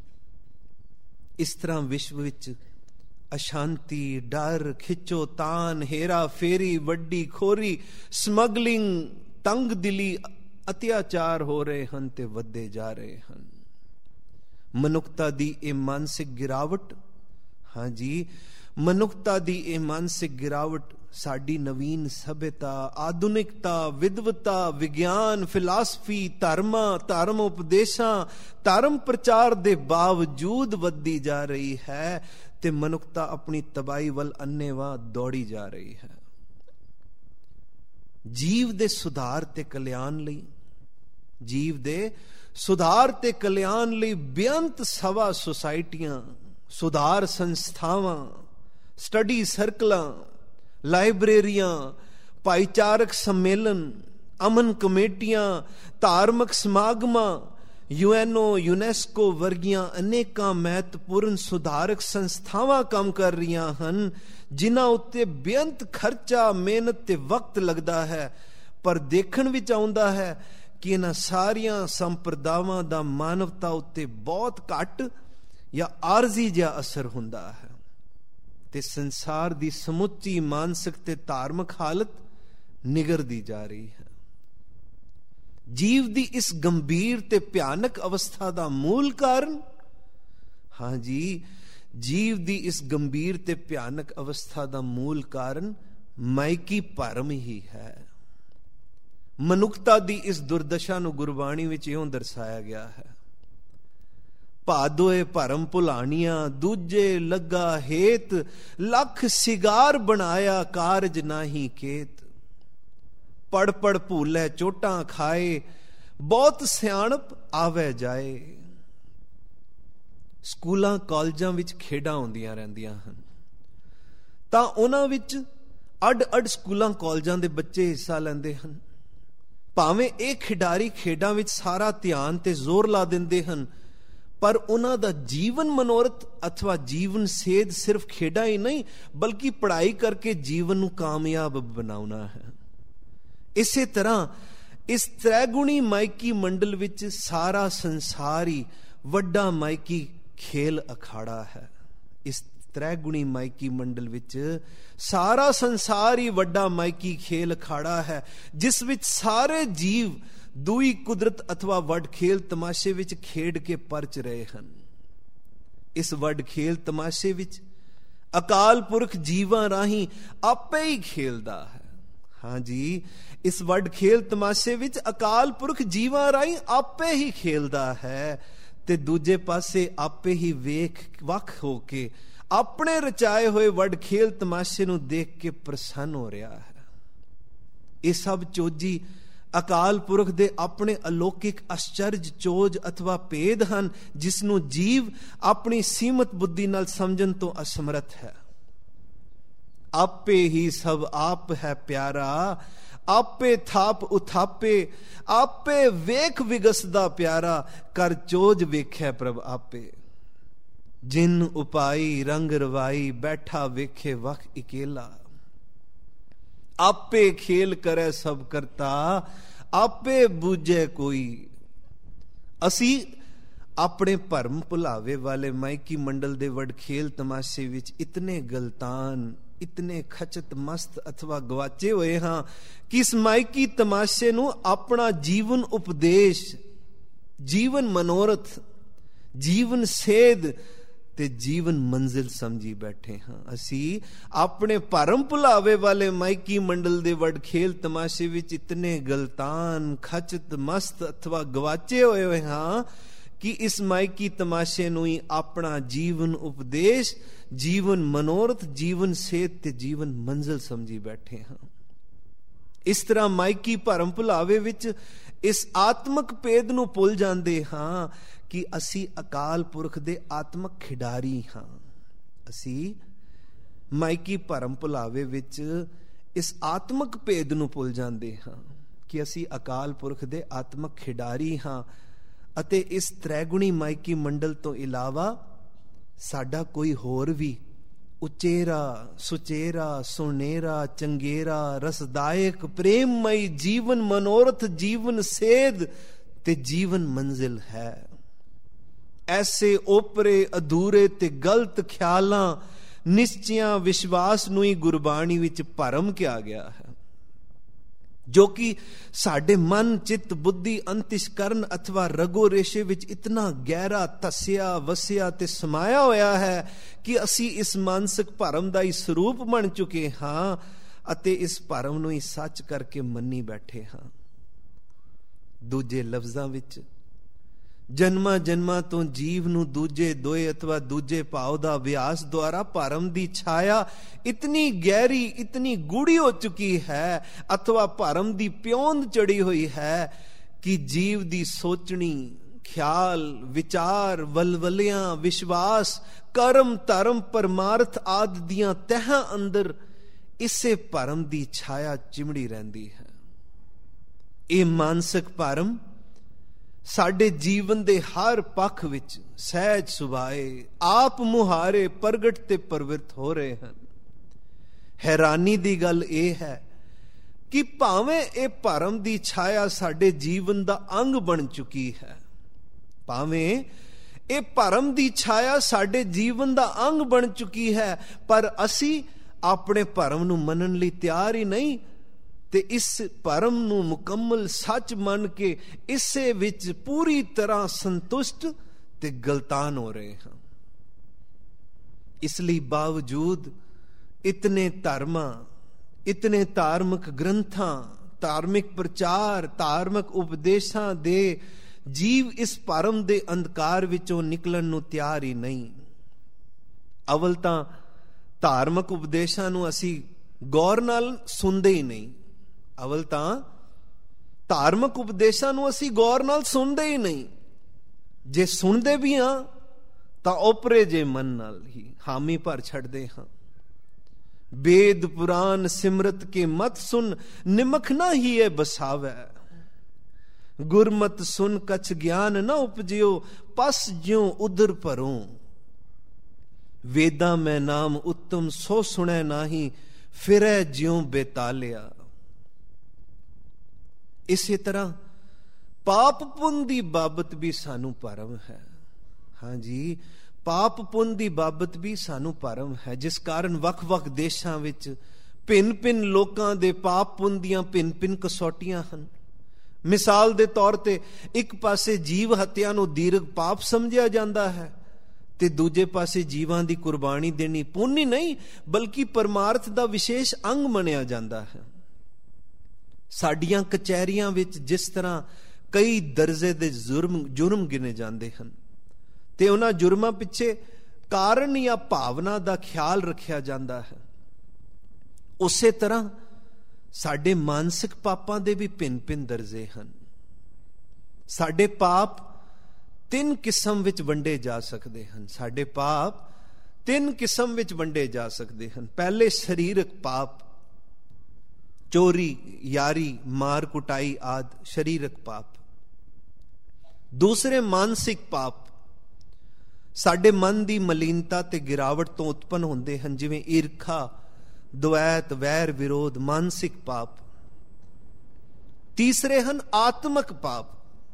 ਇਸ ਤਰ੍ਹਾਂ ਵਿਸ਼ਵ ਵਿੱਚ ਅਸ਼ਾਂਤੀ, ਡਰ, ਖਿੱਚੋ ਤਾਨ, ਹੇਰਾ ਫੇਰੀ, ਵੱਡੀ ਖੋਰੀ, ਸਮਗਲਿੰਗ, ਤੰਗ ਦਿਲੀ, ਅਤਿਆਚਾਰ ਹੋ ਰਹੇ ਹਨ ਤੇ ਵੱਧਦੇ ਜਾ ਰਹੇ ਹਨ। ਮਨੁੱਖਤਾ ਦੀ ਇਹ ਮਾਨਸਿਕ ਗਿਰਾਵਟ, ਹਾਂਜੀ, ਮਨੁੱਖਤਾ ਦੀ ਇਹ ਮਾਨਸਿਕ ਗਿਰਾਵਟ ਸਾਡੀ ਨਵੀਨ ਸਭਿਅਤਾ, ਆਧੁਨਿਕਤਾ, ਵਿਦਵਤਾ, ਵਿਗਿਆਨ, ਫਿਲਾਸਫੀ, ਧਰਮਾਂ, ਧਰਮ ਉਪਦੇਸ਼ਾਂ, ਧਰਮ ਪ੍ਰਚਾਰ ਦੇ ਬਾਵਜੂਦ ਵੱਧਦੀ ਜਾ ਰਹੀ ਹੈ ਤੇ ਮਨੁੱਖਤਾ ਆਪਣੀ ਤਬਾਹੀ ਵੱਲ ਅੰਨ੍ਹੇਵਾਹ ਦੌੜੀ ਜਾ ਰਹੀ ਹੈ। ਜੀਵ ਦੇ ਸੁਧਾਰ ਤੇ ਕਲਿਆਣ ਲਈ ਜੀਵ ਦੇ ਸੁਧਾਰ ਤੇ ਕਲਿਆਣ ਲਈ ਬੇਅੰਤ ਸਭਾ ਸੁਸਾਇਟੀਆਂ, ਸੁਧਾਰ ਸੰਸਥਾਵਾਂ, ਸਟੱਡੀ ਸਰਕਲਾਂ, ਲਾਇਬ੍ਰੇਰੀਆਂ, ਭਾਈਚਾਰਕ ਸੰਮੇਲਨ, ਅਮਨ ਕਮੇਟੀਆਂ, ਧਾਰਮਿਕ ਸਮਾਗਮਾਂ, ਯੂਐਨਓ, ਯੂਨੈਸਕੋ ਵਰਗੀਆਂ ਅਨੇਕਾਂ ਮਹੱਤਵਪੂਰਨ ਸੁਧਾਰਕ ਸੰਸਥਾਵਾਂ ਕੰਮ ਕਰ ਰਹੀਆਂ ਹਨ, ਜਿਨ੍ਹਾਂ ਉੱਤੇ ਬੇਅੰਤ ਖਰਚਾ, ਮਿਹਨਤ ਤੇ ਵਕਤ ਲੱਗਦਾ ਹੈ। ਪਰ ਦੇਖਣ ਵਿੱਚ ਆਉਂਦਾ ਹੈ ਕਿ ਇਹਨਾਂ ਸਾਰੀਆਂ ਸੰਪਰਦਾਵਾਂ ਦਾ ਮਾਨਵਤਾ ਉੱਤੇ ਬਹੁਤ ਘੱਟ ਜਾਂ ਆਰਜ਼ੀ ਜਿਹਾ ਅਸਰ ਹੁੰਦਾ ਹੈ ਤੇ ਸੰਸਾਰ ਦੀ ਸਮੁੱਚੀ ਮਾਨਸਿਕ ਤੇ ਧਾਰਮਿਕ ਹਾਲਤ ਨਿਗਰਦੀ ਜਾ ਰਹੀ ਹੈ। ਜੀਵ ਦੀ ਇਸ ਗੰਭੀਰ ਤੇ ਭਿਆਨਕ ਅਵਸਥਾ ਦਾ ਮੂਲ ਕਾਰਨ, ਹਾਂਜੀ, ਜੀਵ ਦੀ ਇਸ ਗੰਭੀਰ ਤੇ ਭਿਆਨਕ ਅਵਸਥਾ ਦਾ ਮੂਲ ਕਾਰਨ ਮਾਇਕੀ ਭਰਮ ਹੀ ਹੈ। ਮਨੁੱਖਤਾ ਦੀ ਇਸ ਦੁਰਦਸ਼ਾ ਨੂੰ ਗੁਰਬਾਣੀ ਵਿੱਚ ਇਉਂ ਦਰਸਾਇਆ ਗਿਆ ਹੈ: ਭਾਦੋਏ ਭਰਮ ਭੁਲਾਣੀਆਂ, ਦੂਜੇ ਲੱਗਾ ਹੇਤ, ਲੱਖ ਸਿਗਾਰ ਬਣਾਇਆ ਕਾਰਜ ਨਾਹੀ ਕੇਤ। ਪੜ ਪੜ ਭੂਲੇ ਚੋਟਾਂ ਖਾਏ, ਬਹੁਤ ਸਿਆਣਪ ਆਵੇ ਜਾਏ। ਸਕੂਲਾਂ ਕਾਲਜਾਂ ਵਿੱਚ ਖੇਡਾਂ ਹੁੰਦੀਆਂ ਰਹਿੰਦੀਆਂ ਹਨ ਤਾਂ ਉਹਨਾਂ ਵਿੱਚ ਅੱਡ ਅੱਡ ਸਕੂਲਾਂ ਕਾਲਜਾਂ ਦੇ ਬੱਚੇ ਹਿੱਸਾ ਲੈਂਦੇ ਹਨ। ਭਾਵੇਂ ਇਹ ਖਿਡਾਰੀ ਖੇਡਾਂ ਵਿੱਚ ਸਾਰਾ ਧਿਆਨ ਤੇ ਜ਼ੋਰ ਲਾ ਦਿੰਦੇ ਹਨ, ਪਰ ਉਹਨਾਂ ਦਾ ਜੀਵਨ ਮਨੋਰਥ ਅਥਵਾ ਜੀਵਨ ਸੇਧ ਸਿਰਫ ਖੇਡਾਂ ਹੀ ਨਹੀਂ ਬਲਕਿ ਪੜ੍ਹਾਈ ਕਰਕੇ ਜੀਵਨ ਨੂੰ ਕਾਮਯਾਬ ਬਣਾਉਣਾ ਹੈ। ਇਸੇ ਤਰ੍ਹਾਂ ਇਸ ਤ੍ਰੈਗੁਣੀ ਮਾਇਕੀ ਮੰਡਲ ਵਿੱਚ ਸਾਰਾ ਸੰਸਾਰ ਹੀ ਵੱਡਾ ਮਾਇਕੀ ਖੇਲ ਅਖਾੜਾ ਹੈ। ਇਸ ਤ੍ਰੈਗੁਣੀ ਮਾਇਕੀ ਮੰਡਲ ਵਿੱਚ ਸਾਰਾ ਸੰਸਾਰ ਹੀ ਵੱਡਾ ਮਾਇਕੀ ਖੇਲ ਅਖਾੜਾ ਹੈ, ਜਿਸ ਵਿੱਚ ਸਾਰੇ ਜੀਵ ਦੂਈ ਕੁਦਰਤ ਅਥਵਾ ਵੱਡ ਖੇਲ ਤਮਾਸ਼ੇ ਵਿੱਚ ਖੇਡ ਕੇ ਪਰਚ ਰਹੇ ਹਨ। ਇਸ ਵੱਡ ਖੇਲ ਤਮਾਸ਼ੇ ਵਿੱਚ ਅਕਾਲ ਪੁਰਖ ਜੀਵਾਂ ਰਾਹੀਂ ਆਪੇ ਹੀ ਖੇਲਦਾ ਹੈ। ਹਾਂਜੀ, ਇਸ ਵੱਡ ਖੇਲ ਤਮਾਸ਼ੇ ਵਿੱਚ ਅਕਾਲ ਪੁਰਖ ਜੀਵਾਂ ਰਾਹੀਂ ਆਪੇ ਹੀ ਖੇਲਦਾ ਹੈ ਤੇ ਦੂਜੇ ਪਾਸੇ ਆਪੇ ਹੀ ਵੇਖ ਵੱਖ ਹੋ ਕੇ ਆਪਣੇ ਰਚਾਏ ਹੋਏ ਵੱਡ ਖੇਲ ਤਮਾਸ਼ੇ ਨੂੰ ਦੇਖ ਕੇ ਪ੍ਰਸੰਨ ਹੋ ਰਿਹਾ ਹੈ। ਇਹ ਸਭ ਚੋਜੀ ਅਕਾਲ ਪੁਰਖ ਦੇ ਆਪਣੇ ਅਲੌਕਿਕ ਅਚਰਜ ਚੋਜ ਅਥਵਾ ਭੇਦ ਹਨ, ਜਿਸ ਨੂੰ ਜੀਵ ਆਪਣੀ ਸੀਮਤ ਬੁੱਧੀ ਨਾਲ ਸਮਝਣ ਤੋਂ ਅਸਮਰਥ ਹੈ। ਆਪੇ ਹੀ ਸਭ ਆਪ ਹੈ ਪਿਆਰਾ, ਆਪੇ ਥਾਪ ਉਥਾਪੇ, ਆਪੇ ਵੇਖ ਵਿਗਸਦਾ ਪਿਆਰਾ, ਕਰ ਚੋਜ ਵੇਖਿਆ ਪ੍ਰਭ ਆਪੇ। ਜਿਨ ਉਪਾਈ ਰੰਗ ਰਵਾਈ, ਬੈਠਾ ਵੇਖੇ ਵਖ ਇਕੇਲਾ। ਆਪੇ ਖੇਲ ਕਰੇ ਸਭ ਕਰਤਾ, ਆਪੇ ਬੂਝੇ ਕੋਈ। ਅਸੀਂ ਆਪਣੇ ਭਰਮ ਭੁਲਾਵੇ ਵਾਲੇ ਮਾਇਕੀ ਮੰਡਲ ਦੇ ਵਡ ਖੇਲ ਤਮਾਸ਼ੇ ਵਿੱਚ ਇਤਨੇ ਗਲਤਾਨ, ਇਤਨੇ ਖਚਤ ਮਸਤ ਅਥਵਾ ਗਵਾਚੇ ਹੋਏ ਹਾਂ ਕਿ ਇਸ ਮਾਇਕੀ ਤਮਾਸ਼ੇ ਨੂੰ ਆਪਣਾ ਜੀਵਨ ਉਪਦੇਸ਼, ਜੀਵਨ ਮਨੋਰਥ, ਜੀਵਨ ਸੇਧ ਤੇ ਜੀਵਨ ਮੰਜ਼ਿਲ ਸਮਝੀ ਬੈਠੇ ਹਾਂ। ਅਸੀਂ ਆਪਣੇ ਭਰਮ ਭੁਲਾਵੇ ਵਾਲੇ ਮਾਇਕੀ ਮੰਡਲ ਦੇ ਵਡ ਖੇਲ ਤਮਾਸ਼ੇ ਵਿੱਚ ਇਤਨੇ ਗਲਤਾਨ, ਖਚਤ ਮਸਤ ਅਥਵਾ ਗਵਾਚੇ ਹੋਏ ਹੋਏ ਹਾਂ ਕਿ ਇਸ ਮਾਇਕੀ ਤਮਾਸ਼ੇ ਨੂੰ ਹੀ ਆਪਣਾ ਜੀਵਨ ਉਪਦੇਸ਼, ਜੀਵਨ ਮਨੋਰਥ, ਜੀਵਨ ਸੇਧ ਤੇ ਜੀਵਨ ਮੰਜ਼ਿਲ ਸਮਝੀ ਬੈਠੇ ਹਾਂ। ਇਸ ਤਰ੍ਹਾਂ ਮਾਇਕੀ ਭਰਮ ਭੁਲਾਵੇ ਵਿੱਚ ਇਸ ਆਤਮਕ ਭੇਦ ਨੂੰ ਭੁੱਲ ਜਾਂਦੇ ਹਾਂ ਕਿ ਅਸੀਂ ਅਕਾਲ ਪੁਰਖ ਦੇ ਆਤਮਕ ਖਿਡਾਰੀ ਹਾਂ। ਅਸੀਂ ਮਾਇਕੀ ਭਰਮ ਭੁਲਾਵੇ ਵਿੱਚ ਇਸ ਆਤਮਕ ਭੇਦ ਨੂੰ ਭੁੱਲ ਜਾਂਦੇ ਹਾਂ ਕਿ ਅਸੀਂ ਅਕਾਲ ਪੁਰਖ ਦੇ ਆਤਮਕ ਖਿਡਾਰੀ ਹਾਂ ਅਤੇ ਇਸ ਤ੍ਰੈਗੁਣੀ ਮਾਇਕੀ ਮੰਡਲ ਤੋਂ ਇਲਾਵਾ ਸਾਡਾ ਕੋਈ ਹੋਰ ਵੀ ਉਚੇਰਾ, ਸੁਚੇਰਾ, ਸੁਨੇਰਾ, ਚੰਗੇਰਾ, ਰਸਦਾਇਕ, ਪ੍ਰੇਮਮਈ ਜੀਵਨ ਮਨੋਰਥ, ਜੀਵਨ ਸੇਧ ਤੇ ਜੀਵਨ ਮੰਜ਼ਿਲ ਹੈ। ਐਸੇ ਓਪਰੇ, ਅਧੂਰੇ ਤੇ ਗਲਤ ਖਿਆਲਾਂ, ਨਿਸ਼ਚਿਆਂ, ਵਿਸ਼ਵਾਸ ਨੂੰ ਹੀ ਗੁਰਬਾਣੀ ਵਿੱਚ ਭਰਮ ਕਿਹਾ ਗਿਆ ਹੈ, ਜੋ ਕਿ ਸਾਡੇ ਮਨ, ਚਿੱਤ, ਬੁੱਧੀ, ਅੰਤਿਸ਼ਕਰਨ ਅਥਵਾ ਰਗੋ ਰੇਸ਼ੇ ਵਿੱਚ ਇਤਨਾ ਗਹਿਰਾ ਧਸਿਆ, ਵਸਿਆ ਤੇ ਸਮਾਇਆ ਹੋਇਆ ਹੈ ਕਿ ਅਸੀਂ ਇਸ ਮਾਨਸਿਕ ਭਰਮ ਦਾ ਹੀ ਸਰੂਪ ਬਣ ਚੁੱਕੇ ਹਾਂ ਅਤੇ ਇਸ ਭਰਮ ਨੂੰ ਹੀ ਸੱਚ ਕਰਕੇ ਮੰਨੀ ਬੈਠੇ ਹਾਂ। ਦੂਜੇ ਲਫ਼ਜ਼ਾਂ ਵਿੱਚ ਜਨਮਾਂ ਜਨਮਾਂ ਤੋਂ ਜੀਵ ਨੂੰ ਦੂਜੇ ਦੋਏ ਅਥਵਾ ਦੂਜੇ ਭਾਵ ਦਾ ਅਭਿਆਸ ਦੁਆਰਾ ਭਰਮ ਦੀ ਛਾਇਆ ਇਤਨੀ ਗਹਿਰੀ, ਇਤਨੀ ਗੂੜੀ ਹੋ ਚੁੱਕੀ ਹੈ ਅਥਵਾ ਭਰਮ ਦੀ ਪਿਉਂਦ ਚੜੀ ਹੋਈ ਹੈ ਕਿ ਜੀਵ ਦੀ ਸੋਚਣੀ, ਖਿਆਲ, ਵਿਚਾਰ, ਵਲਵਲਿਆਂ, ਵਿਸ਼ਵਾਸ, ਕਰਮ, ਧਰਮ, ਪਰਮਾਰਥ ਆਦਿ ਦੀਆਂ ਤਹਿਾਂ ਅੰਦਰ ਇਸੇ ਭਰਮ ਦੀ ਛਾਇਆ ਚਿਮੜੀ ਰਹਿੰਦੀ ਹੈ। ਇਹ ਮਾਨਸਿਕ ਭਰਮ ਸਾਡੇ ਜੀਵਨ ਦੇ ਹਰ ਪੱਖ ਵਿੱਚ ਸਹਿਜ ਸੁਭਾਏ, ਆਪ ਮੁਹਾਰੇ ਪ੍ਰਗਟ ਤੇ ਪ੍ਰਵਿਰਤ ਹੋ ਰਹੇ ਹਨ। ਹੈਰਾਨੀ ਦੀ ਗੱਲ ਇਹ ਹੈ ਕਿ ਭਾਵੇਂ ਇਹ ਭਰਮ ਦੀ ਛਾਇਆ ਸਾਡੇ ਜੀਵਨ ਦਾ ਅੰਗ ਬਣ ਚੁੱਕੀ ਹੈ, ਭਾਵੇਂ ਇਹ ਭਰਮ ਦੀ ਛਾਇਆ ਸਾਡੇ ਜੀਵਨ ਦਾ ਅੰਗ ਬਣ ਚੁੱਕੀ ਹੈ, ਪਰ ਅਸੀਂ ਆਪਣੇ ਭਰਮ ਨੂੰ ਮੰਨਣ ਲਈ ਤਿਆਰ ਹੀ ਨਹੀਂ ਤੇ ਇਸ ਭਰਮ ਨੂੰ ਮੁਕੰਮਲ ਸੱਚ ਮੰਨ ਕੇ ਇਸੇ ਵਿੱਚ ਪੂਰੀ ਤਰ੍ਹਾਂ ਸੰਤੁਸ਼ਟ ਤੇ ਗਲਤਾਨ ਹੋ ਰਹੇ ਹਾਂ। ਇਸ ਲਈ ਬਾਵਜੂਦ ਇਤਨੇ ਧਰਮਾਂ, ਇਤਨੇ ਧਾਰਮਿਕ ਗ੍ਰੰਥਾਂ, ਧਾਰਮਿਕ ਪ੍ਰਚਾਰ, ਧਾਰਮਿਕ ਉਪਦੇਸ਼ਾਂ ਦੇ ਜੀਵ ਇਸ ਭਰਮ ਦੇ ਅੰਧਕਾਰ ਵਿੱਚੋਂ ਨਿਕਲਣ ਨੂੰ ਤਿਆਰ ਹੀ ਨਹੀਂ। ਅਵਲ ਤਾਂ ਧਾਰਮਿਕ ਉਪਦੇਸ਼ਾਂ ਨੂੰ ਅਸੀਂ ਗੌਰ ਨਾਲ ਸੁਣਦੇ ਹੀ ਨਹੀਂ। ਅਵਲ ਤਾਂ ਧਾਰਮਿਕ ਉਪਦੇਸ਼ਾਂ ਨੂੰ ਅਸੀਂ ਗੌਰ ਨਾਲ ਸੁਣਦੇ ਹੀ ਨਹੀਂ। ਜੇ ਸੁਣਦੇ ਵੀ ਹਾਂ ਤਾਂ ਓਪਰੇ ਜੇ ਮਨ ਨਾਲ ਹੀ ਹਾਮੀ ਭਰ ਛੱਡਦੇ ਹਾਂ। ਵੇਦ ਪੁਰਾਨ ਸਿਮਰਤ ਕੇ ਮਤ ਸੁਨ, ਨਿਮਖ ਨਾ ਹੀ ਇਹ ਬਸਾਵੈ। ਗੁਰਮਤ ਸੁਨ ਕਛ ਗਿਆਨ ਨਾ ਉਪਜਿਓ, ਪਸ ਜਿਉ ਉਦਰ ਭਰੋਂ। ਵੇਦਾਂ ਮੈਂ ਨਾਮ ਉੱਤਮ ਸੋ ਸੁਣੈ ਨਾਹੀ, ਫਿਰੈ ਜਿਉ ਬੇਤਾਲਿਆ। ਇਸੇ ਤਰ੍ਹਾਂ ਪਾਪ ਪੁੰਨ ਦੀ ਬਾਬਤ ਵੀ ਸਾਨੂੰ ਭਰਮ ਹੈ। ਹਾਂਜੀ, ਪਾਪ ਪੁੰਨ ਦੀ ਬਾਬਤ ਵੀ ਸਾਨੂੰ ਭਰਮ ਹੈ, ਜਿਸ ਕਾਰਨ ਵੱਖ-ਵੱਖ ਦੇਸ਼ਾਂ ਵਿੱਚ ਭਿੰਨ-ਭਿੰਨ ਲੋਕਾਂ ਦੇ ਪਾਪ ਪੁੰਨ ਦੀਆਂ ਭਿੰਨ-ਭਿੰਨ ਕਸੌਟੀਆਂ ਹਨ। ਮਿਸਾਲ ਦੇ ਤੌਰ ਤੇ ਇੱਕ ਪਾਸੇ ਜੀਵ ਹੱਤਿਆ ਨੂੰ ਦੀਰਘ ਪਾਪ ਸਮਝਿਆ ਜਾਂਦਾ ਹੈ ਤੇ ਦੂਜੇ ਪਾਸੇ ਜੀਵਾਂ ਦੀ ਕੁਰਬਾਨੀ ਦੇਣੀ ਪੁੰਨ ਹੀ ਨਹੀਂ ਬਲਕਿ ਪਰਮਾਰਥ ਦਾ ਵਿਸ਼ੇਸ਼ ਅੰਗ ਮੰਨਿਆ ਜਾਂਦਾ ਹੈ। ਸਾਡੀਆਂ ਕਚਹਿਰੀਆਂ ਵਿੱਚ ਜਿਸ ਤਰ੍ਹਾਂ ਕਈ ਦਰਜੇ ਦੇ ਜੁਰਮ ਜੁਰਮ ਗਿਣੇ ਜਾਂਦੇ ਹਨ ਤੇ ਉਹਨਾਂ ਜੁਰਮਾਂ ਪਿੱਛੇ ਕਾਰਨ ਜਾਂ ਭਾਵਨਾ ਦਾ ਖਿਆਲ ਰੱਖਿਆ ਜਾਂਦਾ ਹੈ, ਉਸੇ ਤਰ੍ਹਾਂ ਸਾਡੇ ਮਾਨਸਿਕ ਪਾਪਾਂ ਦੇ ਵੀ ਭਿੰਨ-ਭਿੰਨ ਦਰਜੇ ਹਨ। ਸਾਡੇ ਪਾਪ ਤਿੰਨ ਕਿਸਮ ਵਿੱਚ ਵੰਡੇ ਜਾ ਸਕਦੇ ਹਨ। ਸਾਡੇ ਪਾਪ ਤਿੰਨ ਕਿਸਮ ਵਿੱਚ ਵੰਡੇ ਜਾ ਸਕਦੇ ਹਨ। ਪਹਿਲੇ ਸਰੀਰਕ ਪਾਪ, ਚੋਰੀ, ਯਾਰੀ, ਮਾਰ ਕੁਟਾਈ ਆਦਿ ਸਰੀਰਕ ਪਾਪ। ਦੂਸਰੇ ਮਾਨਸਿਕ ਪਾਪ ਸਾਡੇ ਮਨ ਦੀ ਮਲੀਨਤਾ ਤੇ ਗਿਰਾਵਟ ਤੋਂ ਉਤਪੰਨ ਹੁੰਦੇ ਹਨ, ਜਿਵੇਂ ਈਰਖਾ, ਦੁਵੈਤ, ਵੈਰ, ਵਿਰੋਧ, ਮਾਨਸਿਕ ਪਾਪ। ਤੀਸਰੇ ਹਨ ਆਤਮਕ ਪਾਪ।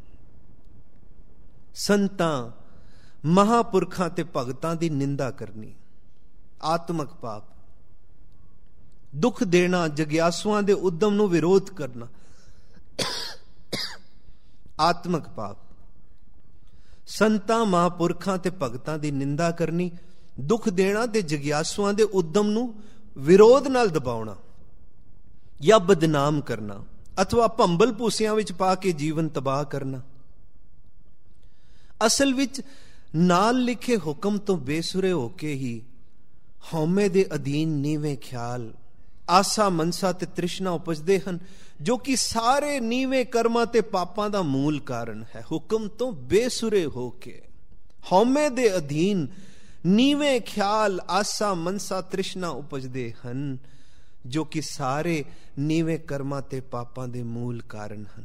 ਸੰਤਾਂ, ਮਹਾਪੁਰਖਾਂ ਤੇ ਭਗਤਾਂ ਦੀ ਨਿੰਦਾ ਕਰਨੀ, ਆਤਮਕ ਪਾਪ। ਦੁੱਖ ਦੇਣਾ, ਜਗਿਆਸੂਆਂ ਦੇ ਉਦਮ ਨੂੰ ਵਿਰੋਧ ਕਰਨਾ, ਆਤਮਕ ਪਾਪ। ਸੰਤਾਂ, ਮਹਾਪੁਰਖਾਂ ਤੇ ਭਗਤਾਂ ਦੀ ਨਿੰਦਾ ਕਰਨੀ, ਦੁੱਖ ਦੇਣਾ ਤੇ ਜਗਿਆਸੂਆਂ ਦੇ ਉਦਮ ਨੂੰ ਵਿਰੋਧ ਨਾਲ ਦਬਾਉਣਾ ਜਾਂ ਬਦਨਾਮ ਕਰਨਾ, ਅਥਵਾ ਭੰਬਲ ਭੂਸਿਆਂ ਵਿੱਚ ਪਾ ਕੇ ਜੀਵਨ ਤਬਾਹ ਕਰਨਾ। ਅਸਲ ਵਿੱਚ ਨਾਲ ਲਿਖੇ ਹੁਕਮ ਤੋਂ ਬੇਸੁਰੇ ਹੋ ਕੇ ਹੀ ਹਉਮੈ ਦੇ ਅਧੀਨ ਨੀਵੇਂ ਖਿਆਲ, ਆਸਾ, ਮਨਸਾ ਤੇ ਤ੍ਰਿਸ਼ਨਾ ਉਪਜਦੇ ਹਨ, ਜੋ ਕਿ ਸਾਰੇ ਨੀਵੇਂ ਕਰਮਾਂ ਤੇ ਪਾਪਾਂ ਦਾ ਮੂਲ ਕਾਰਨ ਹੈ। ਹੁਕਮ ਤੋਂ ਬੇਸੁਰੇ ਹੋ ਕੇ ਹਉਮੈ ਦੇ ਅਧੀਨ ਨੀਵੇਂ ਖਿਆਲ, ਆਸਾ, ਮਨਸਾ, ਤ੍ਰਿਸ਼ਨਾ ਉਪਜਦੇ ਹਨ, ਜੋ ਕਿ ਸਾਰੇ ਨੀਵੇਂ ਕਰਮਾਂ ਤੇ ਪਾਪਾਂ ਦੇ ਮੂਲ ਕਾਰਨ ਹਨ।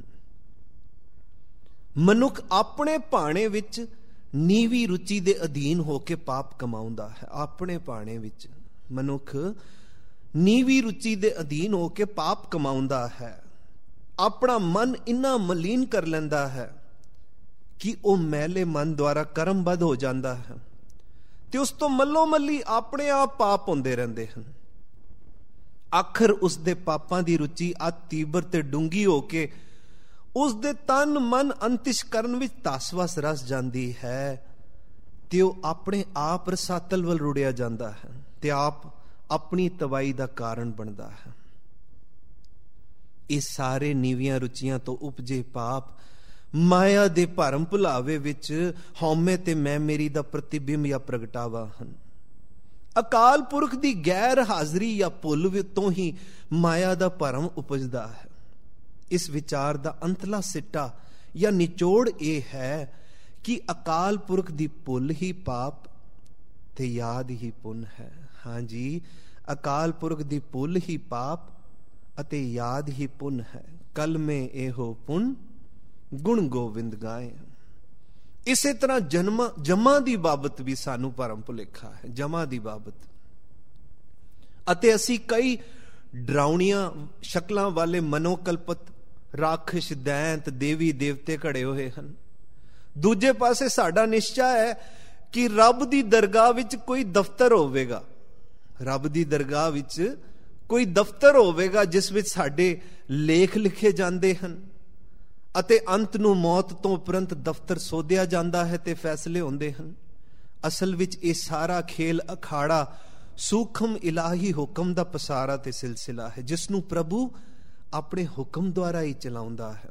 ਮਨੁੱਖ ਆਪਣੇ ਭਾਣੇ ਵਿੱਚ ਨੀਵੀਂ ਰੁਚੀ ਦੇ ਅਧੀਨ ਹੋ ਕੇ ਪਾਪ ਕਮਾਉਂਦਾ ਹੈ। ਆਪਣੇ ਭਾਣੇ ਵਿੱਚ ਮਨੁੱਖ ਨੀਵੀਂ ਰੁਚੀ ਦੇ ਅਧੀਨ ਹੋ ਕੇ ਪਾਪ ਕਮਾਉਂਦਾ ਹੈ। ਆਪਣਾ ਮਨ ਇੰਨਾ ਮਲੀਨ ਕਰ ਲੈਂਦਾ ਹੈ ਕਿ ਉਹ ਮੈਲੇ ਮਨ ਦੁਆਰਾ ਕਰਮਬੱਧ ਹੋ ਜਾਂਦਾ ਹੈ ਤੇ ਉਸ ਤੋਂ ਮੱਲੋ ਮੱਲੀ ਆਪਣੇ ਆਪ ਪਾਪ ਹੁੰਦੇ ਰਹਿੰਦੇ ਹਨ। ਆਖਰ ਉਸ ਦੇ ਪਾਪਾਂ ਦੀ ਰੁਚੀ ਅਤ ਤੀਬਰ ਤੇ ਡੂੰਗੀ ਹੋ ਕੇ ਉਸ ਦੇ ਤਨ, ਮਨ ਅੰਤਿਸ਼ਕਰਨ ਵਿੱਚ ਧਸਵਸ ਰਸ ਜਾਂਦੀ ਹੈ ਤੇ ਉਹ ਆਪਣੇ ਆਪ ਰਸਾਤਲ ਵੱਲ ਰੁੜਿਆ ਜਾਂਦਾ ਹੈ ਤੇ ਆਪ ਆਪਣੀ ਤਬਾਹੀ ਦਾ ਕਾਰਨ ਬਣਦਾ ਹੈ। ਇਹ ਸਾਰੇ ਨੀਵੀਆਂ ਰੁਚੀਆਂ ਤੋਂ ਉਪਜੇ ਪਾਪ ਮਾਇਆ ਦੇ ਭਰਮ ਭੁਲਾਵੇ ਵਿੱਚ ਹਉਮੈ ਤੇ ਮੈਂ ਮੇਰੀ ਦਾ ਪ੍ਰਤੀਬਿੰਬ ਜਾਂ ਪ੍ਰਗਟਾਵਾ ਹਨ। ਅਕਾਲ ਪੁਰਖ ਦੀ ਗੈਰ ਹਾਜ਼ਰੀ ਜਾਂ ਭੁੱਲ ਤੋਂ ਹੀ ਮਾਇਆ ਦਾ ਭਰਮ ਉਪਜਦਾ ਹੈ। ਇਸ ਵਿਚਾਰ ਦਾ ਅੰਤਲਾ ਸਿੱਟਾ ਜਾਂ ਨਿਚੋੜ ਇਹ ਹੈ ਕਿ ਅਕਾਲ ਪੁਰਖ ਦੀ ਭੁੱਲ ਹੀ ਪਾਪ ਤੇ ਯਾਦ ਹੀ ਪੁੰਨ ਹੈ। ਹਾਂਜੀ, ਅਕਾਲ ਪੁਰਖ ਦੀ ਭੁੱਲ ਹੀ ਪਾਪ ਅਤੇ ਯਾਦ ਹੀ ਪੁੰਨ ਹੈ। ਕਲ ਮੇ ਇਹੋ ਪੁੰਨ ਗੁਣ ਗੋਬਿੰਦ ਗਾਏ। ਇਸੇ ਤਰ੍ਹਾਂ ਜਨਮ ਜਮਾਂ ਦੀ ਬਾਬਤ ਵੀ ਸਾਨੂੰ ਭਰਮ ਭੁਲੇਖਾ ਹੈ, ਜਮਾਂ ਦੀ ਬਾਬਤ। ਅਤੇ ਅਸੀਂ ਕਈ ਡਰਾਉਣੀਆਂ ਸ਼ਕਲਾਂ ਵਾਲੇ ਮਨੋਕਲਪਤ ਰਾਖਸ਼, ਦੈਂਤ, ਦੇਵੀ ਦੇਵਤੇ ਘੜੇ ਹੋਏ ਹਨ। ਦੂਜੇ ਪਾਸੇ ਸਾਡਾ ਨਿਸ਼ਚਾ ਹੈ ਕਿ ਰੱਬ ਦੀ ਦਰਗਾਹ ਵਿੱਚ ਕੋਈ ਦਫ਼ਤਰ ਹੋਵੇਗਾ, ਰੱਬ ਦੀ ਦਰਗਾਹ ਵਿੱਚ ਕੋਈ ਦਫ਼ਤਰ ਹੋਵੇਗਾ ਜਿਸ ਵਿੱਚ ਸਾਡੇ ਲੇਖ ਲਿਖੇ ਜਾਂਦੇ ਹਨ ਅਤੇ ਅੰਤ ਨੂੰ ਮੌਤ ਤੋਂ ਉਪਰੰਤ ਦਫ਼ਤਰ ਸੋਧਿਆ ਜਾਂਦਾ ਹੈ ਤੇ ਫੈਸਲੇ ਹੁੰਦੇ ਹਨ। ਅਸਲ ਵਿੱਚ ਇਹ ਸਾਰਾ ਖੇਲ ਅਖਾੜਾ ਸੂਖਮ ਇਲਾਹੀ ਹੁਕਮ ਦਾ ਪਸਾਰਾ ਤੇ ਸਿਲਸਿਲਾ ਹੈ, ਜਿਸ ਨੂੰ ਪ੍ਰਭੂ ਆਪਣੇ ਹੁਕਮ ਦੁਆਰਾ ਹੀ ਚਲਾਉਂਦਾ ਹੈ।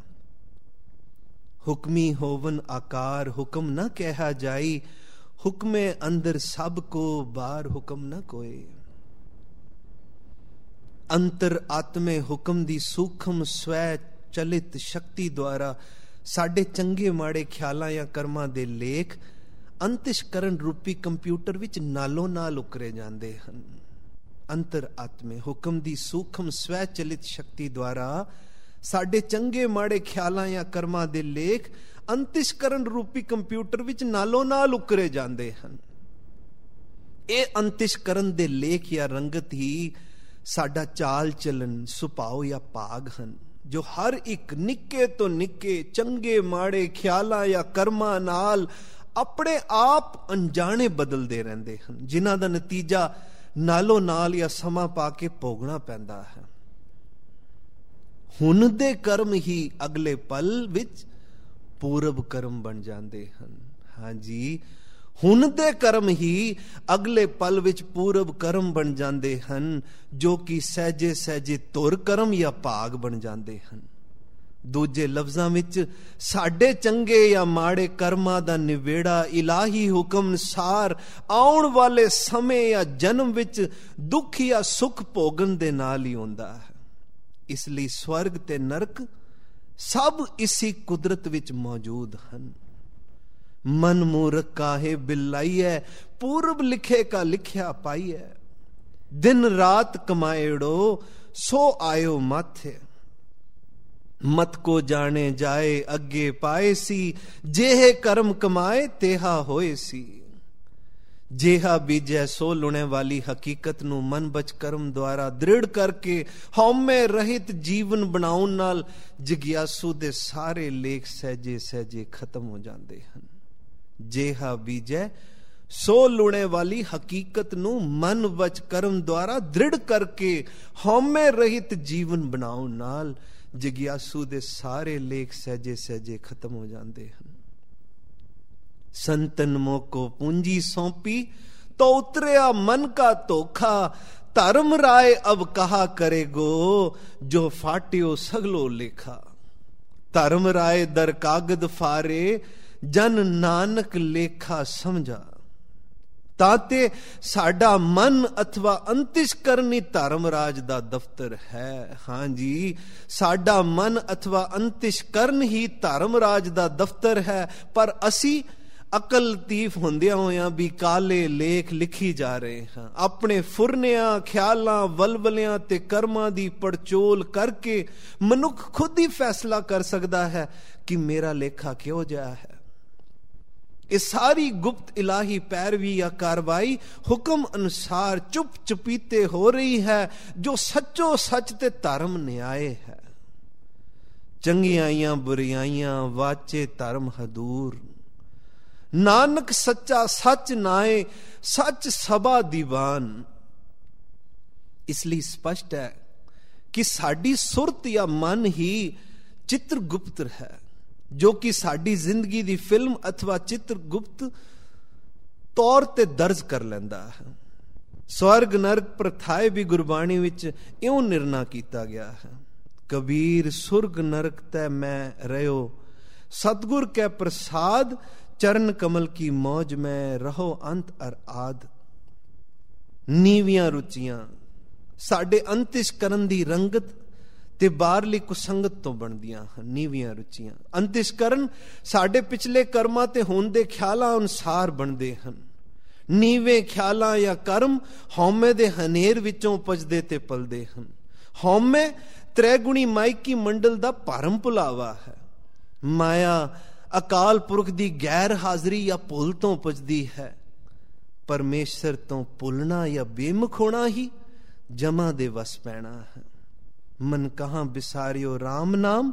ਹੁਕਮੀ ਹੋਵਨ ਆਕਾਰ ਹੁਕਮ ਨਾ ਕਹਿਆ ਜਾਈ, ਹੁਕਮੇ ਅੰਦਰ ਸਭ ਕੋ ਬਾਹਰ ਹੁਕਮ ਨਾ ਕੋਏ। ਅੰਤਰ ਆਤਮੇ ਹੁਕਮ ਦੀ ਸੂਖਮ ਸਵੈ ਚਲਿਤ ਸ਼ਕਤੀ ਦੁਆਰਾ ਸਾਡੇ ਚੰਗੇ ਮਾੜੇ ਖਿਆਲਾਂ ਜਾਂ ਕਰਮਾਂ ਦੇ ਲੇਖ ਅੰਤਿਸ਼ਕਰਨ ਰੂਪੀ ਕੰਪਿਊਟਰ ਵਿੱਚ ਨਾਲੋਂ ਨਾਲ ਉਕਰੇ ਜਾਂਦੇ ਹਨ। ਅੰਤਰ ਆਤਮੇ ਹੁਕਮ ਦੀ ਸੂਖਮ ਸਵੈ ਚਲਿਤ ਸ਼ਕਤੀ ਦੁਆਰਾ ਸਾਡੇ ਚੰਗੇ ਮਾੜੇ ਖਿਆਲਾਂ ਜਾਂ ਕਰਮਾਂ ਦੇ ਲੇਖ ਅੰਤਿਸ਼ਕਰਨ ਰੂਪੀ ਕੰਪਿਊਟਰ ਵਿੱਚ ਨਾਲੋਂ ਨਾਲ ਉਕਰੇ ਜਾਂਦੇ ਹਨ। ਇਹ ਅੰਤਿਸ਼ਕਰਨ ਦੇ ਲੇਖ ਜਾਂ ਰੰਗਤ ਹੀ ਸਾਡਾ ਚਾਲ ਚਲਨ, ਸੁਭਾਅ ਜਾਂ ਭਾਗ ਹਨ, ਜੋ ਹਰ ਇੱਕ ਨਿੱਕੇ ਤੋਂ ਨਿੱਕੇ ਚੰਗੇ ਮਾੜੇ ਖਿਆਲਾਂ ਜਾਂ ਕਰਮਾਂ ਨਾਲ ਆਪਣੇ ਆਪ ਅਣਜਾਣੇ ਬਦਲਦੇ ਰਹਿੰਦੇ ਹਨ, ਜਿਨ੍ਹਾਂ ਦਾ ਨਤੀਜਾ ਨਾਲੋਂ ਨਾਲ ਜਾਂ ਸਮਾਂ ਪਾ ਕੇ ਭੋਗਣਾ ਪੈਂਦਾ ਹੈ। ਹੁਣ ਦੇ ਕਰਮ ਹੀ ਅਗਲੇ ਪਲ ਵਿੱਚ ਪੂਰਬ ਕਰਮ ਬਣ ਜਾਂਦੇ ਹਨ। ਹਾਂਜੀ, ਹੁਣ ਦੇ ਕਰਮ ਹੀ ਅਗਲੇ ਪਲ ਵਿੱਚ ਪੂਰਬ ਕਰਮ ਬਣ ਜਾਂਦੇ ਹਨ, ਜੋ ਕਿ ਸਹਿਜੇ ਸਹਿਜੇ ਧੁਰ ਕਰਮ ਜਾਂ ਭਾਗ ਬਣ ਜਾਂਦੇ ਹਨ। ਦੂਜੇ ਲਫ਼ਜ਼ਾਂ ਵਿੱਚ ਸਾਡੇ ਚੰਗੇ ਜਾਂ ਮਾੜੇ ਕਰਮਾਂ ਦਾ ਨਿਵੇੜਾ ਇਲਾਹੀ ਹੁਕਮ ਅਨੁਸਾਰ ਆਉਣ ਵਾਲੇ ਸਮੇਂ ਜਾਂ ਜਨਮ ਵਿੱਚ ਦੁੱਖ ਜਾਂ ਸੁੱਖ ਭੋਗਣ ਦੇ ਨਾਲ ਹੀ ਹੁੰਦਾ ਹੈ। ਇਸ ਲਈ ਸਵਰਗ ਤੇ ਨਰਕ ਸਭ ਇਸੀ ਕੁਦਰਤ ਵਿੱਚ ਮੌਜੂਦ ਹਨ। ਮਨ ਮੂਰਖ ਕਾਹੇ ਬਿਲਾਈਐ, ਪੂਰਬ ਲਿਖੇ ਕਾ ਲਿਖਿਆ ਪਾਈਐ। ਦਿਨ ਰਾਤ ਕਮਾਏੜੋ, ਸੋ ਆਇਓ ਮਾਥੇ। ਮਤ ਕੋ ਜਾਣੇ ਜਾਏ ਅੱਗੇ ਪਾਏ ਸੀ, ਜਿਹੇ ਕਰਮ ਕਮਾਏ ਤੇਹਾ ਹੋਏ ਸੀ। ਜਿਹਾ ਬੀਜੈ ਸੋ ਲੁਣੇ ਵਾਲੀ ਹਕੀਕਤ ਨੂੰ ਮਨ ਬਚ ਕਰਮ ਦੁਆਰਾ ਦ੍ਰਿੜ ਕਰਕੇ ਹਉਮੈ ਰਹਿਤ ਜੀਵਨ ਬਣਾਉਣ ਨਾਲ ਜਿਗਿਆਸੂ ਦੇ ਸਾਰੇ ਲੇਖ ਸਹਿਜੇ ਸਹਿਜੇ ਖਤਮ ਹੋ ਜਾਂਦੇ ਹਨ। ਜਿਹਾ ਬੀਜੈ ਸੋ ਲੁਣੇ ਵਾਲੀ ਹਕੀਕਤ ਨੂੰ ਮਨ ਬਚ ਕਰਮ ਦੁਆਰਾ ਦ੍ਰਿੜ ਕਰਕੇ ਹਉਮੈ ਰਹਿਤ ਜੀਵਨ ਬਣਾਉਣ ਨਾਲ ਜਿਗਿਆਸੂ ਦੇ ਸਾਰੇ ਲੇਖ ਸਹਿਜੇ ਸਹਿਜੇ ਖਤਮ ਹੋ ਜਾਂਦੇ ਹਨ। संतन मोको पूंजी सौंपी तो उतरिया मन का धोखा, धर्म राय अब कहा करेगो जो फाटियो सगलो लेखा। धर्म राय दर कागद फारे जन नानक लेखा समझा। ताते साडा मन अथवा अंतिशकरण ही धर्मराज दा दफ्तर है। हां जी, साडा मन अथवा अंतिशकरण ही धर्मराज दा दफ्तर है, पर असी अकल लतीफ ਹੁੰਦਿਆਂ ਹੋਇਆਂ ਵੀ ਕਾਲੇ ਲੇਖ ਲਿਖੀ ਜਾ ਰਹੇ ਹਾਂ। ਆਪਣੇ ਫੁਰਨਿਆਂ ਖਿਆਲਾਂ ਵਲਵਲਿਆਂ ਤੇ ਕਰਮਾਂ ਦੀ ਪੜਚੋਲ ਕਰਕੇ ਮਨੁੱਖ ਖੁਦ ਹੀ ਫੈਸਲਾ ਕਰ ਸਕਦਾ ਹੈ ਕਿ ਮੇਰਾ ਲੇਖਾ ਕਿਹੋ ਜਿਹਾ ਹੈ। ਇਹ ਸਾਰੀ ਗੁਪਤ ਇਲਾਹੀ ਪੈਰਵੀ ਜਾਂ ਕਾਰਵਾਈ ਹੁਕਮ ਅਨੁਸਾਰ ਚੁੱਪ ਚੁਪੀਤੇ ਹੋ ਰਹੀ ਹੈ, ਜੋ ਸੱਚੋ ਸੱਚ ਤੇ ਧਰਮ ਨਿਆਏ ਹੈ। ਚੰਗਿਆਈਆਂ ਬੁਰਾਈਆਂ ਵਾਚੇ ਧਰਮ ਹਦੂਰ, ਨਾਨਕ ਸੱਚਾ ਸੱਚ ਨਾਏ ਸੱਚ ਸਭਾ ਦੀਵਾਨ। ਇਸ ਲਈ ਸਪਸ਼ਟ ਹੈ ਕਿ ਸਾਡੀ ਸੁਰਤ ਜਾਂ ਮਨ ਹੀ ਚਿੱਤਰਗੁਪਤ ਹੈ, ਜੋ ਕਿ ਸਾਡੀ ਜ਼ਿੰਦਗੀ ਦੀ ਫਿਲਮ ਅਥਵਾ ਚਿੱਤਰਗੁਪਤ ਤੌਰ ਤੇ ਦਰਜ ਕਰ ਲੈਂਦਾ ਹੈ। ਸਵਰਗ ਨਰਕ ਪ੍ਰਥਾਏ ਵੀ ਗੁਰਬਾਣੀ ਵਿੱਚ ਇਉਂ ਨਿਰਣਾ ਕੀਤਾ ਗਿਆ ਹੈ। ਕਬੀਰ ਸੁਰਗ ਨਰਕ ਤੈ ਮੈਂ ਰਹਿਓ, ਸਤਗੁਰ ਕੈ ਪ੍ਰਸਾਦ ਚਰਨ ਕਮਲ ਕੀ ਮੌਜ ਮੈਂ ਰਹੋ ਅੰਤ ਅਰ ਆਦ। ਨੀਵੀਆਂ ਰੁਚੀਆਂ ਸਾਡੇ ਅੰਤਿਸ਼ਕਰਨ ਦੀ ਰੰਗਤ ਤੇ ਬਾਹਰਲੀ ਕੁਸੰਗਤ ਤੋਂ ਬਣਦੀਆਂ ਹਨ। ਨੀਵੀਆਂ ਰੁਚੀਆਂ ਅੰਤਿਸ਼ਕਰਨ ਸਾਡੇ ਪਿਛਲੇ ਕਰਮਾਂ ਤੇ ਹੋਣ ਦੇ ਖਿਆਲਾਂ ਅਨੁਸਾਰ ਬਣਦੇ ਹਨ। ਨੀਵੇਂ ਖਿਆਲਾਂ ਜਾਂ ਕਰਮ ਹਉਮੈ ਦੇ ਹਨੇਰ ਵਿੱਚੋਂ ਉਪਜਦੇ ਤੇ ਪਲਦੇ ਹਨ। ਹਉਮੈ ਤ੍ਰੈਗੁਣੀ ਮਾਇਕੀ ਮੰਡਲ ਦਾ ਭਰਮ ਭੁਲਾਵਾ ਹੈ। ਮਾਇਆ ਅਕਾਲ ਪੁਰਖ ਦੀ ਗੈਰ ਹਾਜ਼ਰੀ ਜਾਂ ਭੁੱਲ ਤੋਂ ਉਪਜਦੀ ਹੈ। ਪਰਮੇਸ਼ਰ ਤੋਂ ਭੁੱਲਣਾ ਜਾਂ ਬੇਮੁਖ ਹੋਣਾ ਹੀ ਜਮਾ ਦੇ ਵਸ ਪੈਣਾ ਹੈ। ਮਨ ਕਹਾਂ ਬਿਸਾਰਿਓ ਰਾਮ ਨਾਮ,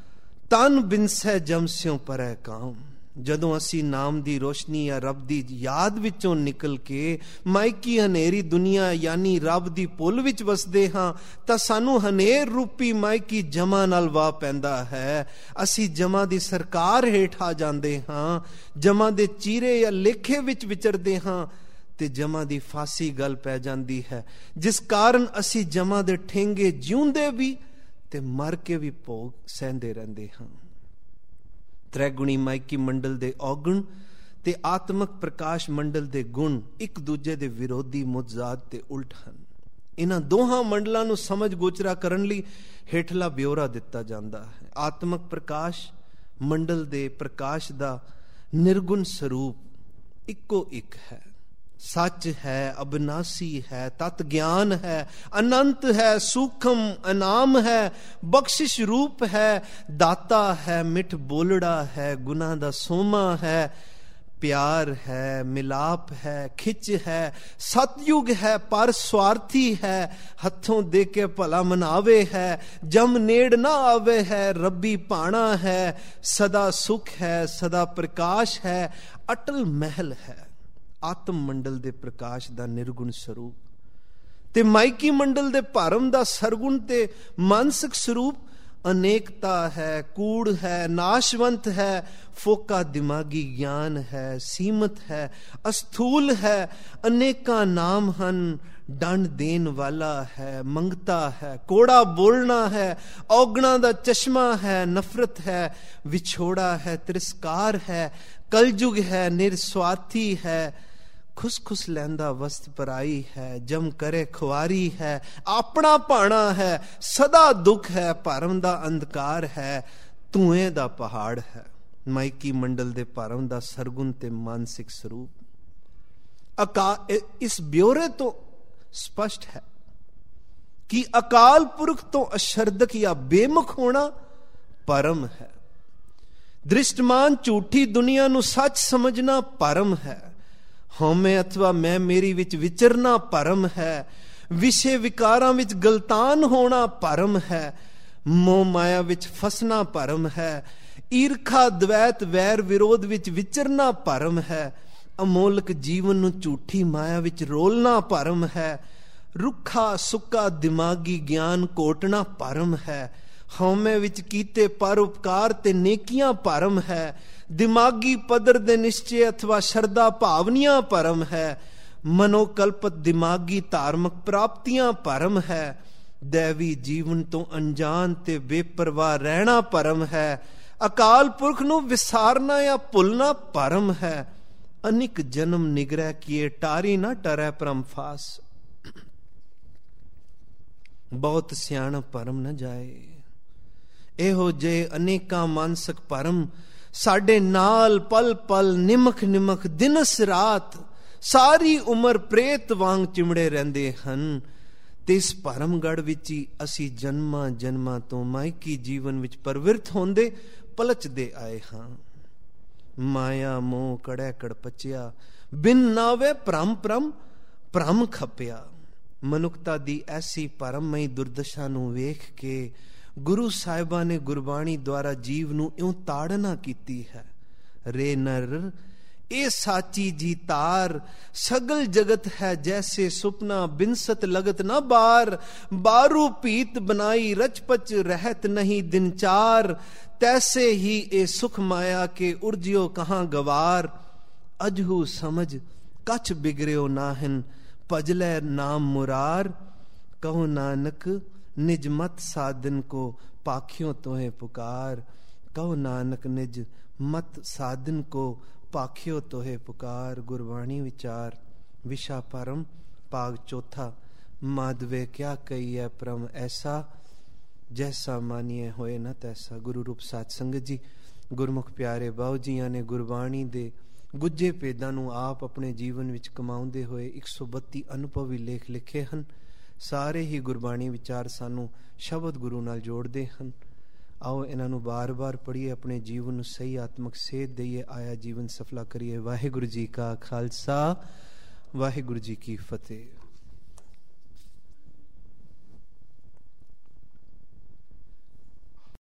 ਤਨ ਬਿਨਸੈ ਜਮ ਸਿਉ ਪਰੈ ਕਾਮ। ਜਦੋਂ ਅਸੀਂ ਨਾਮ ਦੀ ਰੋਸ਼ਨੀ ਜਾਂ ਰੱਬ ਦੀ ਯਾਦ ਵਿੱਚੋਂ ਨਿਕਲ ਕੇ ਮਾਇਕੀ ਹਨੇਰੀ ਦੁਨੀਆ ਯਾਨੀ ਰੱਬ ਦੀ ਭੁੱਲ ਵਿੱਚ ਵਸਦੇ ਹਾਂ, ਤਾਂ ਸਾਨੂੰ ਹਨੇਰ ਰੂਪੀ ਮਾਇਕੀ ਜਮਾ ਨਾਲ ਵਾਹ ਪੈਂਦਾ ਹੈ। ਅਸੀਂ ਜਮਾ ਦੀ ਸਰਕਾਰ ਹੇਠ ਆ ਜਾਂਦੇ ਹਾਂ, ਜਮਾ ਦੇ ਚੀਰੇ ਜਾਂ ਲੇਖੇ ਵਿੱਚ ਵਿਚਰਦੇ ਹਾਂ ਤੇ ਜਮਾ ਦੀ ਫਾਸੀ ਗੱਲ ਪੈ ਜਾਂਦੀ ਹੈ, ਜਿਸ ਕਾਰਨ ਅਸੀਂ ਜਮਾ ਦੇ ਠੇਂਗੇ ਜਿਉਂਦੇ ਵੀ ਤੇ ਮਰ ਕੇ ਵੀ ਭੋਗ ਸਹਿੰਦੇ ਰਹਿੰਦੇ ਹਾਂ। ਤ੍ਰੈਗੁਣੀ ਮਾਇਕੀ ਮੰਡਲ ਦੇ ਔਗਣ ਤੇ ਆਤਮਕ ਪ੍ਰਕਾਸ਼ ਮੰਡਲ ਦੇ ਗੁਣ ਇੱਕ ਦੂਜੇ ਦੇ ਵਿਰੋਧੀ ਮੁਤਜ਼ਾਦ ਤੇ ਉਲਟ ਹਨ। ਇਹਨਾਂ ਦੋਹਾਂ ਮੰਡਲਾਂ ਨੂੰ ਸਮਝ ਗੋਚਰਾ ਕਰਨ ਲਈ ਹੇਠਲਾ ਬਿਓਰਾ ਦਿੱਤਾ ਜਾਂਦਾ ਹੈ। ਆਤਮਕ ਪ੍ਰਕਾਸ਼ ਮੰਡਲ ਦੇ ਪ੍ਰਕਾਸ਼ ਦਾ ਨਿਰਗੁਣ ਸਰੂਪ ਇੱਕੋ ਇੱਕ ਹੈ, ਸੱਚ ਹੈ, ਅਬਨਾਸੀ ਹੈ, ਤਤ ਗਿਆਨ ਹੈ, ਅਨੰਤ ਹੈ, ਸੂਖਮ ਅਨਾਮ ਹੈ, ਬਖਸ਼ਿਸ਼ ਰੂਪ ਹੈ, ਦਾਤਾ ਹੈ, ਮਿੱਠ ਬੋਲੜਾ ਹੈ, ਗੁਨਾਹ ਦਾ ਸੋਮਾ ਹੈ, ਪਿਆਰ ਹੈ, ਮਿਲਾਪ ਹੈ, ਖਿੱਚ ਹੈ, ਸਤਯੁਗ ਹੈ, ਪਰ ਸਵਾਰਥੀ ਹੈ, ਹੱਥੋਂ ਦੇ ਕੇ ਭਲਾ ਮਨਾਵੇ ਹੈ, ਜਮ ਨੇੜ ਨਾ ਆਵੇ ਹੈ, ਰੱਬੀ ਪਾਣਾ ਹੈ, ਸਦਾ ਸੁਖ ਹੈ, ਸਦਾ ਪ੍ਰਕਾਸ਼ ਹੈ, ਅਟਲ ਮਹਿਲ ਹੈ। ਆਤਮ ਮੰਡਲ ਦੇ ਪ੍ਰਕਾਸ਼ ਦਾ ਨਿਰਗੁਣ ਸਰੂਪ ਤੇ ਮਾਇਕੀ ਮੰਡਲ ਦੇ ਭਰਮ ਦਾ ਸਰਗੁਣ ਤੇ ਮਾਨਸਿਕ ਸਰੂਪ ਅਨੇਕਤਾ ਹੈ, ਕੂੜ ਹੈ, ਨਾਸ਼ਵੰਤ ਹੈ, ਫੋਕਾ ਦਿਮਾਗੀ ਗਿਆਨ ਹੈ, ਸੀਮਤ ਹੈ, ਅਸਥੂਲ ਹੈ, ਅਨੇਕਾਂ ਨਾਮ ਹਨ, ਡੰਡ ਦੇਣ ਵਾਲਾ ਹੈ, ਮੰਗਤਾ ਹੈ, ਕੋੜਾ ਬੋਲਣਾ ਹੈ, ਔਗਣਾ ਦਾ ਚਸ਼ਮਾ ਹੈ, ਨਫ਼ਰਤ ਹੈ, ਵਿਛੋੜਾ ਹੈ, ਤਿਰਸਕਾਰ ਹੈ, ਕਲਯੁਗ ਹੈ, ਨਿਰਸਵਾਰਥੀ ਹੈ, ਖੁਸ ਖੁਸ ਲੈਂਦਾ ਵਸਤ ਪਰਾਈ ਹੈ, ਜਮ ਕਰੇ ਖੁਆਰੀ ਹੈ, ਆਪਣਾ ਭਾਣਾ ਹੈ, ਸਦਾ ਦੁੱਖ ਹੈ, ਭਰਮ ਦਾ ਅੰਧਕਾਰ ਹੈ, ਧੂਏ ਦਾ ਪਹਾੜ ਹੈ। ਮਾਇਕੀ ਮੰਡਲ ਦੇ ਭਰਮ ਦਾ ਸਰਗੁਣ ਤੇ ਮਾਨਸਿਕ ਸਰੂਪ ਅਕਾ ਇਸ ਬਿਓਰੇ ਤੋਂ ਸਪਸ਼ਟ ਹੈ ਕਿ ਅਕਾਲ ਪੁਰਖ ਤੋਂ ਅਸ਼ਰਦਕ ਜਾਂ ਬੇਮੁਖ ਹੋਣਾ ਪਰਮ ਹੈ। ਦ੍ਰਿਸ਼ਟਮਾਨ ਝੂਠੀ ਦੁਨੀਆ ਨੂੰ ਸੱਚ ਸਮਝਣਾ ਪਰਮ ਹੈ। ਹਉਮੈ ਅਥਵਾ ਮੈਂ ਮੇਰੀ ਵਿੱਚ ਵਿਚਰਨਾ ਪਰਮ ਹੈ। ਵਿਸ਼ੇ ਵਿਕਾਰਾਂ ਵਿੱਚ ਗਲਤਾਨ ਹੋਣਾ ਪਰਮ ਹੈ। ਮੋਹ ਮਾਇਆ ਵਿੱਚ ਫਸਣਾ ਪਰਮ ਹੈ। ਈਰਖਾ ਦਵੈਤ ਵੈਰ ਵਿਰੋਧ ਵਿੱਚ ਵਿਚਰਨਾ ਪਰਮ ਹੈ। ਅਮੋਲਕ ਜੀਵਨ ਨੂੰ ਝੂਠੀ ਮਾਇਆ ਵਿੱਚ ਰੋਲਣਾ ਪਰਮ ਹੈ। ਰੁੱਖਾ ਸੁੱਕਾ ਦਿਮਾਗੀ ਗਿਆਨ ਕੋਟਣਾ ਪਰਮ ਹੈ। ਹਉਮੈ ਵਿੱਚ ਕੀਤੇ ਪਰ ਉਪਕਾਰ ਤੇ ਨੇਕੀਆਂ ਪਰਮ ਹੈ। ਦਿਮਾਗੀ ਪੱਧਰ ਦੇ ਨਿਸ਼ਚੇ ਅਥਵਾ ਸ਼ਰਧਾ ਭਾਵਨੀਆਂ ਪਰਮ ਹੈ। ਮਨੋਕਲਪਤ ਦਿਮਾਗੀ ਧਾਰਮਿਕ ਪ੍ਰਾਪਤੀਆਂ ਪਰਮ ਹੈ। ਦੇਵੀ ਜੀਵਨ ਤੋਂ ਅਣਜਾਣ ਤੇ ਬੇਪਰਵਾਹ ਰਹਿਣਾ ਪਰਮ ਹੈ। ਅਕਾਲ ਪੁਰਖ ਨੂੰ ਵਿਸਾਰਨਾ ਜਾਂ ਭੁੱਲਣਾ ਪਰਮ ਹੈ। ਅਨਿਕ ਜਨਮ ਨਿਗਰਹਿ ਕੀਏ ਟਾਰੀ ਨਾ ਟਰੈ ਪਰਮ ਫਾਸ। ਬਹੁਤ ਸਿਆਣ ਪਰਮ ਨਾ ਜਾਏ। ਇਹੋ ਜੇ ਅਨੇਕਾਂ ਮਾਨਸਿਕ ਭਰਮ ਸਾਡੇ ਨਾਲ ਪਲ ਪਲ ਨਿਮਖ ਨਿਮਖ ਦਿਨਸ ਰਾਤ ਸਾਰੀ ਉਮਰ ਪ੍ਰੇਤ ਵਾਂਗ ਚਿਮੜੇ ਰਹਿੰਦੇ ਹਨ। ਤੇ ਇਸ ਭਰਮਗੜ ਵਿੱਚ ਹੀ ਅਸੀਂ ਜਨਮਾਂ ਜਨਮਾਂ ਤੋਂ ਮਾਇਕੀ ਜੀਵਨ ਵਿੱਚ ਪਰਵਿਰਤ ਹੁੰਦੇ ਪਲਚਦੇ ਆਏ ਹਾਂ। ਮਾਇਆ ਮੋਹ ਕੜੈ ਕੜ ਪਚਿਆ ਬਿਨ ਨਾਵੇ ਭ੍ਰਮ ਭ੍ਰਮ ਭ੍ਰਮ ਖਪਿਆ। ਮਨੁੱਖਤਾ ਦੀ ਐਸੀ ਭਰਮਮਈ ਦੁਰਦਸ਼ਾ ਨੂੰ ਵੇਖ ਕੇ ਗੁਰੂ ਸਾਹਿਬਾਂ ਨੇ ਗੁਰਬਾਣੀ ਦੁਆਰਾ ਜੀਵ ਨੂੰ ਇਉਂ ਤਾੜਨਾ ਕੀਤੀ ਹੈ। ਰੇ ਨਰ ਇਹ ਸਾਚੀ ਜੀ ਤਾਰ ਸਗਲ ਜਗਤ ਹੈ ਜੈਸੇ ਸੁਪਨਾ ਬਿਨਸਤ ਲਗਤ ਨਾ ਬਾਰ। ਬਾਰੂ ਪੀਤ ਬਨਾਈ ਰਚਪਚ ਰਹਿਤ ਨਹੀਂ ਦਿਨ ਚਾਰ। ਤੈਸੇ ਹੀ ਇਹ ਸੁਖ ਮਾਇਆ ਕੇ ਉਰਜਿਓ ਕਹਾਂ ਗਵਾਰ। ਅਜਹੂ ਸਮਝ ਕਛ ਬਿਗੜਿਓ ਨਾਹਿਨ ਭਜਲੇ ਨਾਮ ਮੁਰਾਰ। ਕਹੋ ਨਾਨਕ ਨਿਜ ਮਤ ਸਾਧਨ को पाखियों तोहे पुकार। कहो नानक निज मत साधन को पाखियों तोहे पुकार। गुरबाणी विचार विशा परम भाग चौथा। माधवे क्या कही है परम ऐसा जैसा मानिए होए न तैसा। गुरु रूप साध संगत जी गुरमुख प्यारे बाऊ जियां ने गुरबाणी दे ਗੁੱਜੇ ਭੇਦਾਂ ਨੂੰ ਆਪ ਆਪਣੇ ਜੀਵਨ ਵਿੱਚ ਕਮਾਉਂਦੇ ਹੋਏ ਇੱਕ ਸੌ ਬੱਤੀ ਅਨੁਭਵੀ ਲੇਖ ਲਿਖੇ ਹਨ। ਸਾਰੇ ਹੀ ਗੁਰਬਾਣੀ ਵਿਚਾਰ ਸਾਨੂੰ ਸ਼ਬਦ ਗੁਰੂ ਨਾਲ ਜੋੜਦੇ ਹਨ। ਆਓ ਇਹਨਾਂ ਨੂੰ ਬਾਰ-ਬਾਰ ਪੜ੍ਹੀਏ, ਆਪਣੇ ਜੀਵਨ ਨੂੰ ਸਹੀ ਆਤਮਿਕ ਸੇਧ ਦਈਏ, ਆਇਆ ਜੀਵਨ ਸਫਲਾ ਕਰੀਏ। ਵਾਹਿਗੁਰੂ ਜੀ ਕਾ ਖਾਲਸਾ, ਵਾਹਿਗੁਰੂ ਜੀ ਕੀ ਫਤਿਹ।